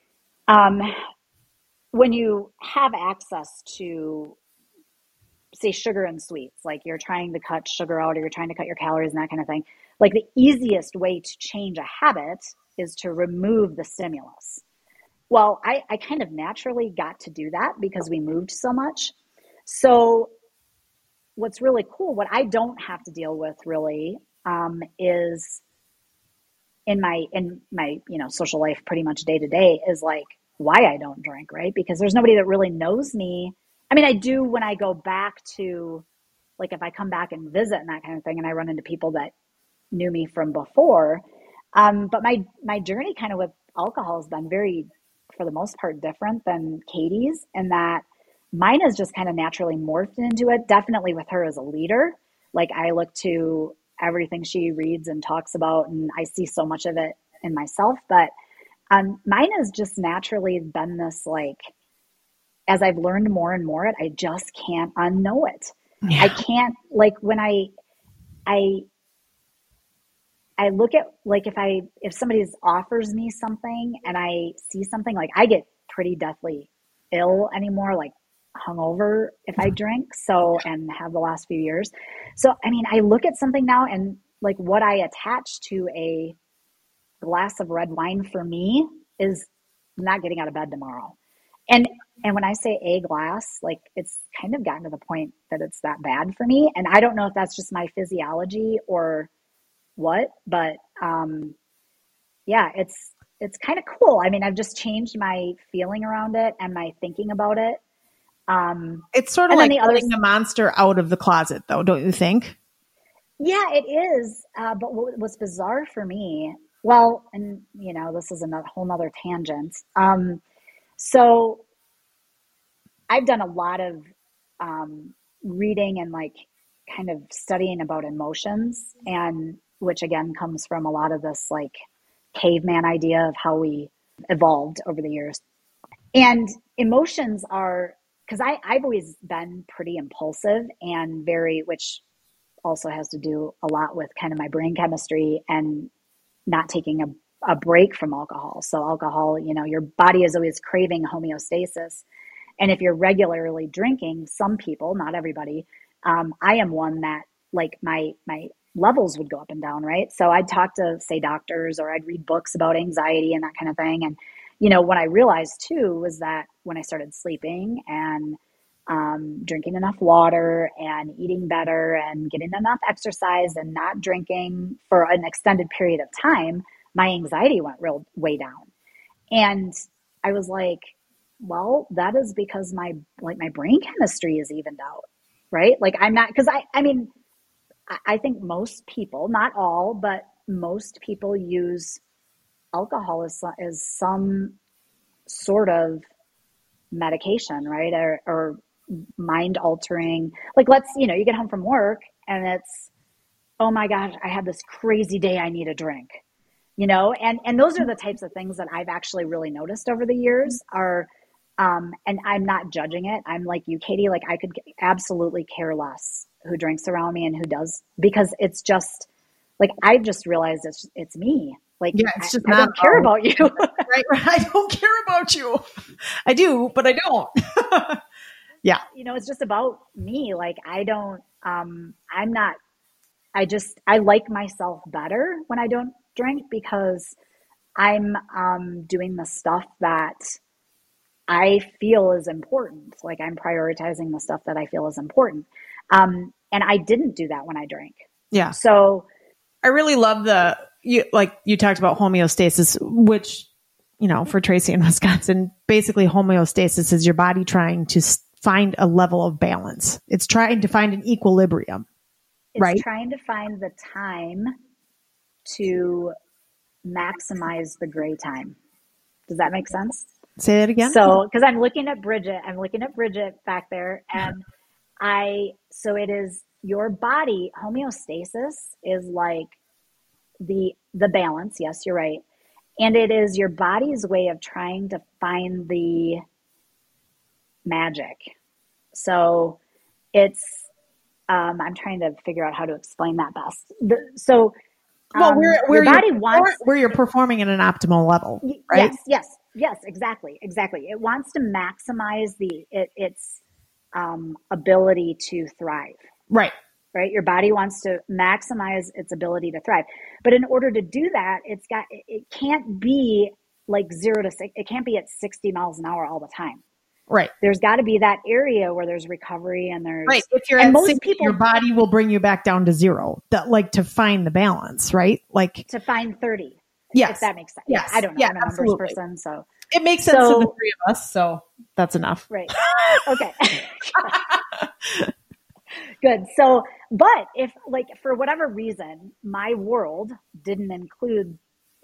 when you have access to, say, sugar and sweets, like you're trying to cut sugar out or you're trying to cut your calories and that kind of thing, like the easiest way to change a habit is to remove the stimulus. Well, I kind of naturally got to do that because we moved so much. So what's really cool, what I don't have to deal with really is in my social life pretty much day to day is like why I don't drink, right? Because there's nobody that really knows me. I mean, I do when I go back to, like, if I come back and visit and that kind of thing, and I run into people that knew me from before. But my journey kind of with alcohol has been very, for the most part, different than Katie's, in that mine has just kind of naturally morphed into it. Definitely with her as a leader. Like I look to everything she reads and talks about, and I see so much of it in myself. But mine has just naturally been this, like, as I've learned more and more, I just can't unknow it. Yeah. I can't, like, when I look at, like, if somebody offers me something and I see something, like, I get pretty deathly ill anymore, like hungover if I drink, and have the last few years. So, I mean, I look at something now and like what I attach to a glass of red wine for me is not getting out of bed tomorrow. And when I say a glass, like it's kind of gotten to the point that it's that bad for me. And I don't know if that's just my physiology or what, but yeah, it's kind of cool. I mean, I've just changed my feeling around it and my thinking about it. It's sort of like letting the monster out of the closet, though, don't you think? Yeah, it is. But what's bizarre for me, well, and this is a whole nother tangent. So I've done a lot of reading and like kind of studying about emotions, and which again comes from a lot of this like caveman idea of how we evolved over the years. And emotions are, because I've always been pretty impulsive and very, which also has to do a lot with kind of my brain chemistry and not taking a break from alcohol. So alcohol, you know, your body is always craving homeostasis. And if you're regularly drinking, some people, not everybody, I am one that like my levels would go up and down, right? So I'd talk to, say, doctors, or I'd read books about anxiety and that kind of thing. And, you know, what I realized too was that when I started sleeping and drinking enough water and eating better and getting enough exercise and not drinking for an extended period of time, my anxiety went way down. And I was like, well, that is because my brain chemistry is evened out, right? Like I'm not, because I mean, I think most people, not all, but most people use alcohol as some sort of medication, right? Or mind altering. Like, let's, you know, you get home from work and it's, oh my gosh, I had this crazy day, I need a drink, you know? And those are the types of things that I've actually really noticed over the years are, and I'm not judging it. I'm like you, Katie, like I could absolutely care less who drinks around me and who does, because it's just like, I just realized it's me. Like, yeah, it's just I don't care about you. right. I don't care about you. I do, but I don't. Yeah. You know, it's just about me. Like, I don't, I like myself better when I don't drink, because I'm doing the stuff that I feel is important. Like, I'm prioritizing the stuff that I feel is important. And I didn't do that when I drank. Yeah. So I really love you talked about homeostasis, which, you know, for Tracy in Wisconsin, basically homeostasis is your body trying to find a level of balance. It's trying to find an equilibrium, right? It's trying to find the time to maximize the gray time. Does that make sense? Say that again. So, because I'm looking at Bridget back there, and so it is your body. Homeostasis is like the balance. Yes, you're right. And it is your body's way of trying to find the magic. So it's, I'm trying to figure out how to explain that best. where you're performing at an optimal level, right? Yes, exactly. It wants to maximize its ability to thrive. Right. Your body wants to maximize its ability to thrive. But in order to do that, it can't be like 0 to 6. It can't be at 60 miles an hour all the time. Right. There's got to be that area where there's recovery and there's right. If you're at 60, your body will bring you back down to 0. To find the balance, right? Like to find 30. Yes. If that makes sense. Yes. I don't know. I'm a numbers person, so it makes sense to the three of us. So that's enough. Right. Okay. Good. So, but if like for whatever reason, my world didn't include,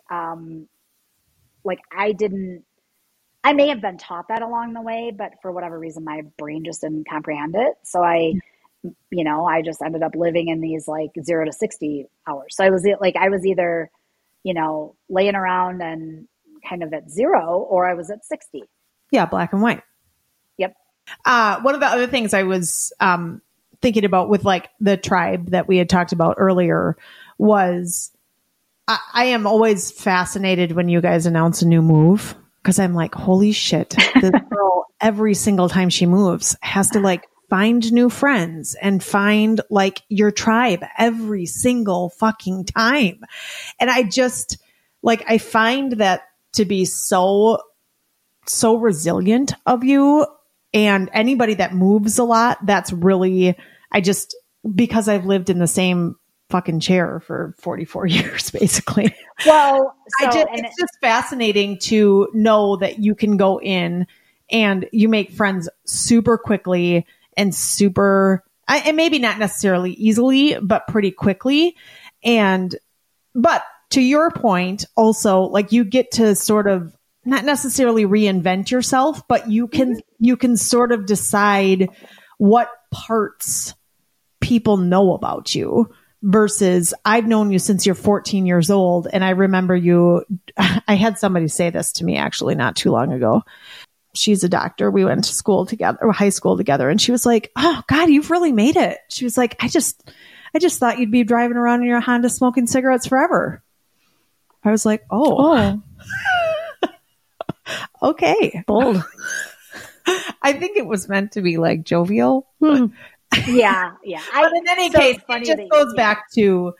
I may have been taught that along the way, but for whatever reason, my brain just didn't comprehend it. So I just ended up living in these like 0 to 60 hours. So I was either, you know, laying around and kind of at 0, or I was at 60. Yeah. Black and white. Yep. One of the other things I was, thinking about with like the tribe that we had talked about earlier was I am always fascinated when you guys announce a new move, because I'm like, holy shit, this girl every single time she moves has to like find new friends and find like your tribe every single fucking time. And I just like, I find that to be so resilient of you. And anybody that moves a lot, that's really, because I've lived in the same fucking chair for 44 years, basically. Well, it's just fascinating to know that you can go in and you make friends super quickly and and maybe not necessarily easily, but pretty quickly. But to your point, also, like you get to sort of not necessarily reinvent yourself, but you can sort of decide what parts people know about you versus I've known you since you're 14 years old. And I remember I had somebody say this to me actually not too long ago. She's a doctor. We went to school together, or high school together. And she was like, oh God, you've really made it. She was like, I just thought you'd be driving around in your Honda smoking cigarettes forever. I was like, oh. Okay. Bold. I think it was meant to be like jovial. Yeah. But in any case, it just goes back to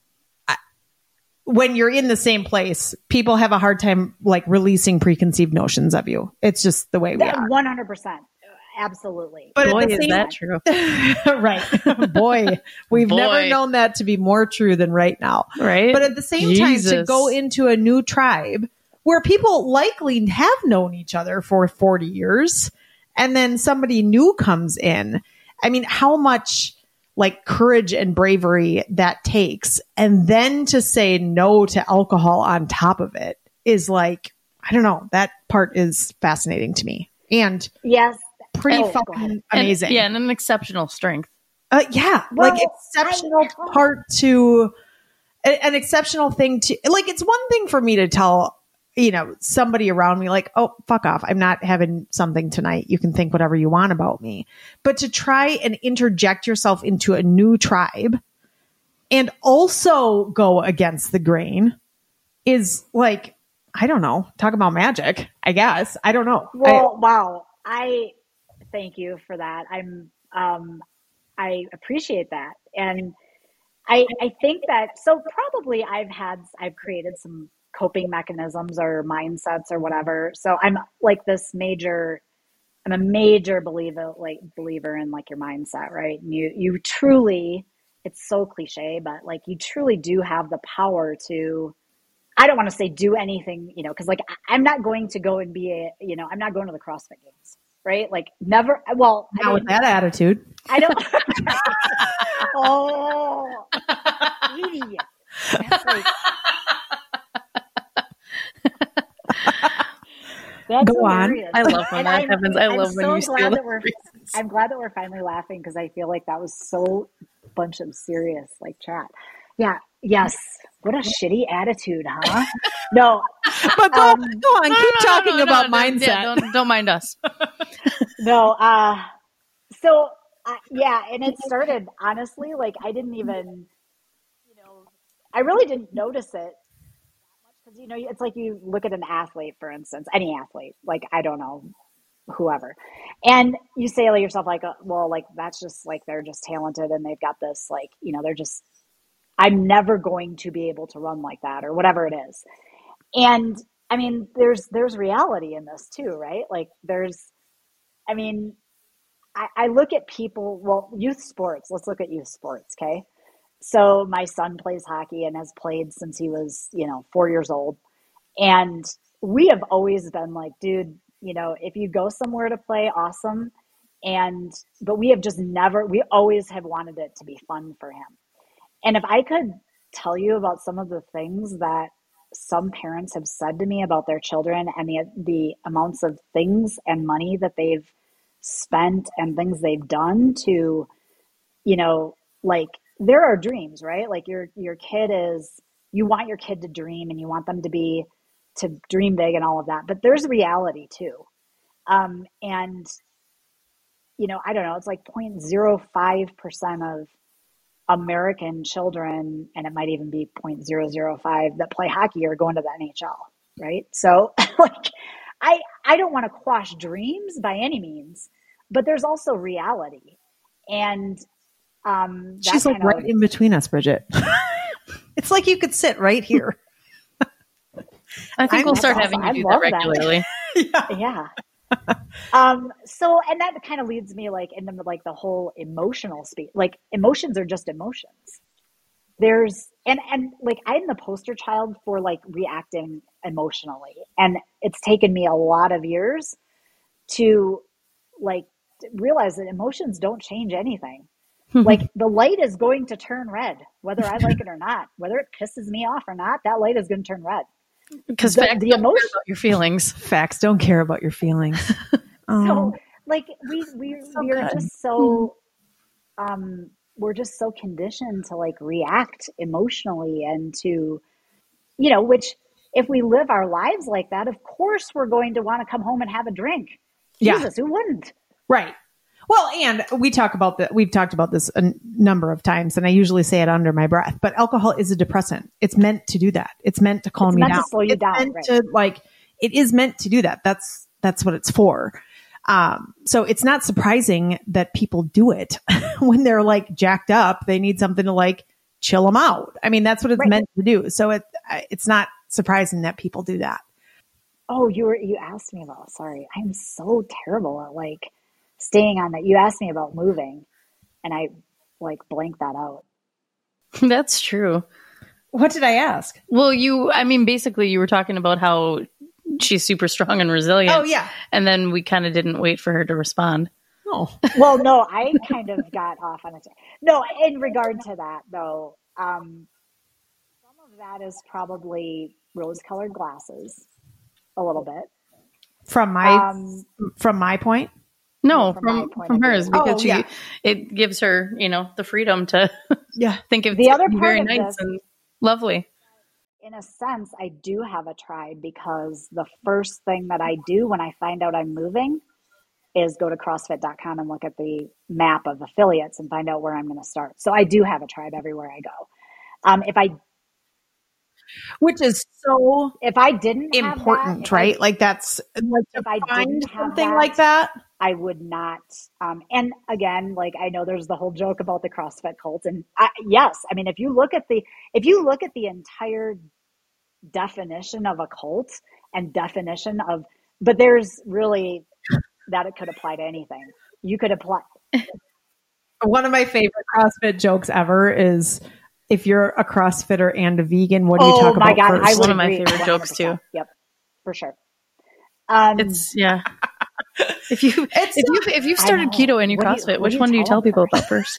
when you're in the same place, people have a hard time like releasing preconceived notions of you. It's just the way we are. 100%. Absolutely. But boy, is that true. Right. Boy, we've never known that to be more true than right now. Right. But at the same time, to go into a new tribe where people likely have known each other for 40 years and then somebody new comes in. I mean, how much like courage and bravery that takes. And then to say no to alcohol on top of it is like, I don't know, that part is fascinating to me. And yes, pretty fucking amazing. And an exceptional strength. Yeah. Well, like exceptional part to an exceptional thing to like, it's one thing for me to tell, somebody around me like, oh, fuck off. I'm not having something tonight. You can think whatever you want about me. But to try and interject yourself into a new tribe and also go against the grain is like, I don't know, talk about magic, I guess. I don't know. Well, wow. I thank you for that. I appreciate that. And I think that, so probably I've created some coping mechanisms or mindsets or whatever. So I'm like I'm a major believer in like your mindset, right? And you truly, it's so cliche, but like you truly do have the power to, I don't want to say do anything, cause like I'm not going to go and be I'm not going to the CrossFit Games, right? Like never, well. Not with that attitude. I don't. Oh, idiot. That's like, that's go hilarious. On. I love when that happens. I love when you steal the I'm glad that we're finally laughing because I feel like that was so bunch of serious like chat. Yeah. Yes. What a shitty attitude, huh? No. But go on. Keep talking about mindset. Yeah, don't mind us. No. So yeah, and it started honestly like I didn't even, I really didn't notice it. Because, it's like you look at an athlete, for instance, any athlete, like, I don't know, whoever. And you say to yourself, like, well, like, that's just like, they're just talented and they've got this, like, they're just, I'm never going to be able to run like that or whatever it is. And I mean, there's reality in this too, right? Like I look at people, well, youth sports, let's look at youth sports. Okay. So my son plays hockey and has played since he was, 4 years old. And we have always been like, dude, if you go somewhere to play, awesome. But we always have wanted it to be fun for him. And if I could tell you about some of the things that some parents have said to me about their children and the amounts of things and money that they've spent and things they've done to, like, there are dreams, right? Like your kid you want your kid to dream and you want them to dream big and all of that, but there's reality too. And I don't know, it's like 0.05% of American children, and it might even be 0.005 that play hockey are going to the NHL, right? So like, I don't want to quash dreams by any means, but there's also reality. And she's like right in between us, Bridget. It's like you could sit right here. I think we'll start having you do that regularly. Yeah. So, and that kind of leads me like into like the whole emotional speed. Like emotions are just emotions. And like I'm the poster child for like reacting emotionally, and it's taken me a lot of years to like realize that emotions don't change anything. Like the light is going to turn red, whether I like it or not, whether it pisses me off or not, that light is going to turn red. Because facts don't care about your feelings. Facts don't care about your feelings. So like we are just so, we're just so conditioned to like react emotionally and to, you know, which if we live our lives like that, of course we're going to want to come home and have a drink. Jesus, who wouldn't? Right. Well, and we've talked about this a number of times, and I usually say it under my breath, but alcohol is a depressant. It's meant to do that. It's meant to calm you down. To slow you down. It is meant to do that. That's what it's for. So it's not surprising that people do it when they're like jacked up. They need something to like chill them out. I mean, that's what it's meant to do. So it's not surprising that people do that. Oh, you asked me about, sorry, I'm so terrible at like staying on that. You asked me about moving and I like blanked that out. That's true. What did I ask? Well, basically you were talking about how she's super strong and resilient. Oh, yeah. And then we kind of didn't wait for her to respond. Oh. Well, no, I kind of got off on it. No, in regard to that, though, some of that is probably rose-colored glasses, a little bit. From my point? No, from hers, because it gives her, the freedom to think of the other part very of nice this, and lovely. In a sense, I do have a tribe because the first thing that I do when I find out I'm moving is go to CrossFit.com and look at the map of affiliates and find out where I'm going to start. So I do have a tribe everywhere I go. Which is so if I didn't important, have right? Like that's like if I didn't have something like that, I would not. And again, like I know there's the whole joke about the CrossFit cult, and yes, I mean if you look at the entire definition of a cult and definition of, but there's really that it could apply to anything. You could apply. One of my favorite CrossFit jokes ever is, if you're a CrossFitter and a vegan, what do you talk about first? It's one of my favorite jokes too. Yep, for sure. It's If you've started keto and you CrossFit, which one do you tell people about first?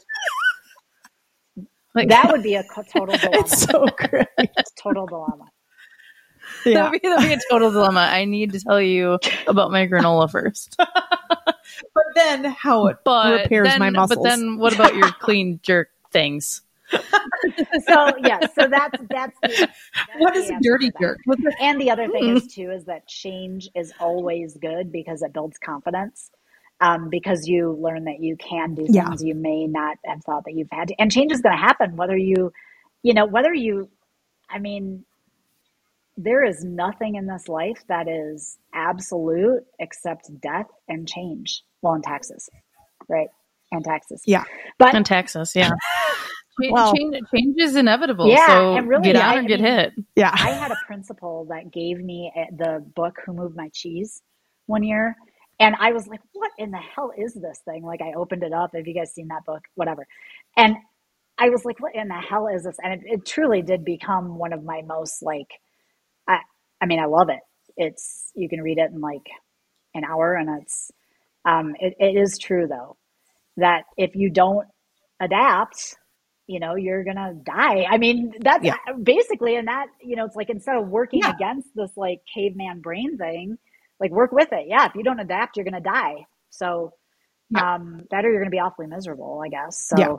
Like that would be a total dilemma. It's so great. Total dilemma. Yeah. That'd be a total dilemma. I need to tell you about my granola first. But then how it repairs my muscles. But then what about your clean jerk things? So that's what is a dirty jerk? And the other thing is that change is always good because it builds confidence. Because you learn that you can do things you may not have thought that you've had to, and change is going to happen there is nothing in this life that is absolute except death and change. Well, and taxes, right? And taxes. Yeah. And taxes. Yeah. Change is inevitable. Yeah, so and really, get out or get hit. Yeah. I had a principal that gave me the book Who Moved My Cheese one year. And I was like, what in the hell is this thing? Like I opened it up. Have you guys seen that book? Whatever. And I was like, what in the hell is this? And it truly did become one of my most I love it. You can read it in like an hour, and it is true though, that if you don't adapt, you're going to die. I mean, that's basically, and that, it's like, instead of working against this like caveman brain thing, like work with it. Yeah. If you don't adapt, you're going to die. So, better, you're going to be awfully miserable, I guess. So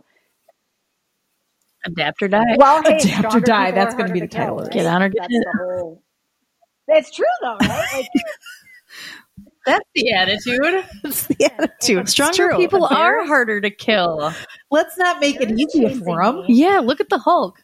adapt or die. Well, hey, adapt or die. That's going to be the title. Right? Get on or get hit. That's true though, right? Like, that's the attitude. That's the attitude. Stronger people are harder to kill. Let's not make it easier for them. Yeah, look at the Hulk.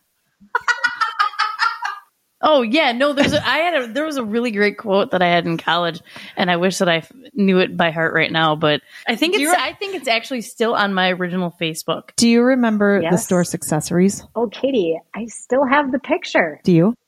Oh yeah, no. There was a really great quote that I had in college, and I wish that I knew it by heart right now. But I think it's actually still on my original Facebook. Do you remember the store accessories? Oh, Katie, I still have the picture. Do you?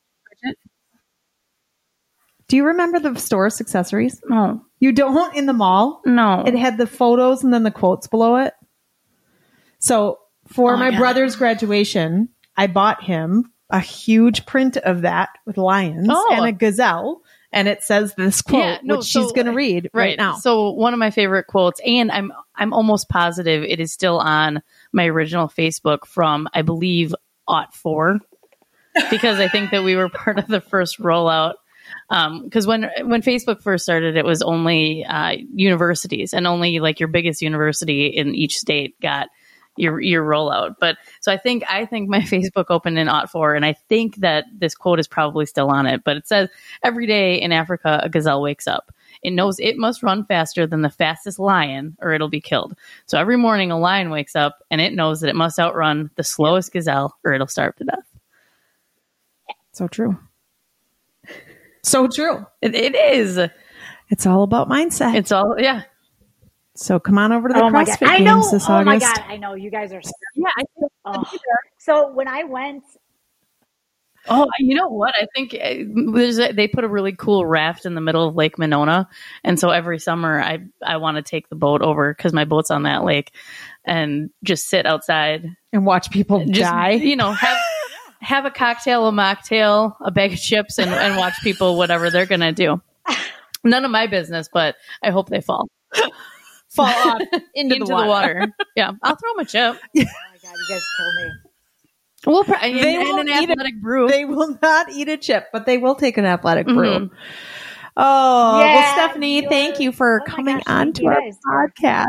Do you remember the store accessories? No. You don't in the mall? No. It had the photos and then the quotes below it. So for my brother's graduation, I bought him a huge print of that with lions and a gazelle. And it says this quote, which she's going to read right now. So one of my favorite quotes, and I'm almost positive it is still on my original Facebook from, I believe, 2004, because I think that we were part of the first rollout. Because when Facebook first started, it was only universities, and only like your biggest university in each state got your rollout. But so I think my Facebook opened in 2004, and I think that this quote is probably still on it, but it says, every day in Africa, a gazelle wakes up. It knows it must run faster than the fastest lion or it'll be killed. So every morning a lion wakes up and it knows that it must outrun the slowest gazelle or it'll starve to death. So true. So true. It is. It's all about mindset. It's all, yeah. So come on over to the CrossFit Games this August. Oh my God. I know you guys are. Yeah. So when I went. Oh, you know what? I think they put a really cool raft in the middle of Lake Monona. And so every summer I want to take the boat over because my boat's on that lake and just sit outside. And watch people die. You know, have a cocktail, a mocktail, a bag of chips, and watch people, whatever they're going to do. None of my business, but I hope they fall off into the water. Yeah, I'll throw them a chip. Oh my God, you guys kill me. Well, an athletic brew. They will not eat a chip, but they will take an athletic brew. Oh, yeah, well, Stephanie, thank you for coming on to our podcast.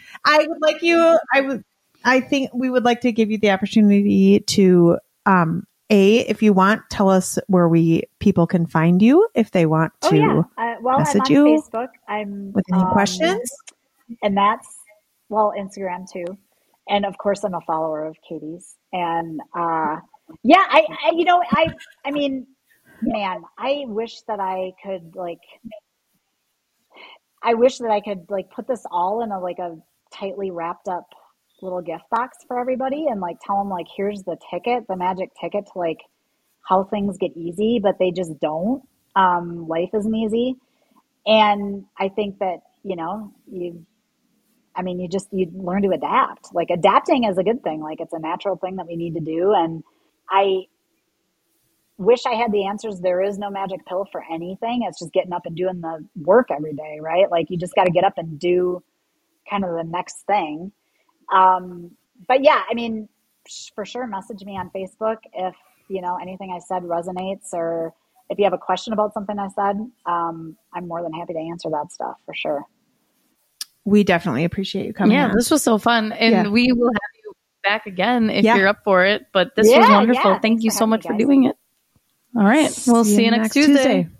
I think we would like to give you the opportunity to, if you want, tell us where people can find you if they want to message you. I'm on Facebook. I'm with any questions, and that's Instagram too. And of course, I'm a follower of Katie's. And I mean, man, I wish that I could put this all in a tightly wrapped up little gift box for everybody and tell them here's the ticket, the magic ticket to how things get easy, but they just don't. Life isn't easy. And I think that, you learn to adapt. Adapting is a good thing. It's a natural thing that we need to do. And I wish I had the answers. There is no magic pill for anything. It's just getting up and doing the work every day, right? You just got to get up and do kind of the next thing. But yeah, I mean, for sure, message me on Facebook if, anything I said resonates, or if you have a question about something I said, I'm more than happy to answer that stuff for sure. We definitely appreciate you coming on. This was so fun. And we will have you back again if you're up for it. But this was wonderful. Thank you so much for doing it. All right. We'll see you next Tuesday.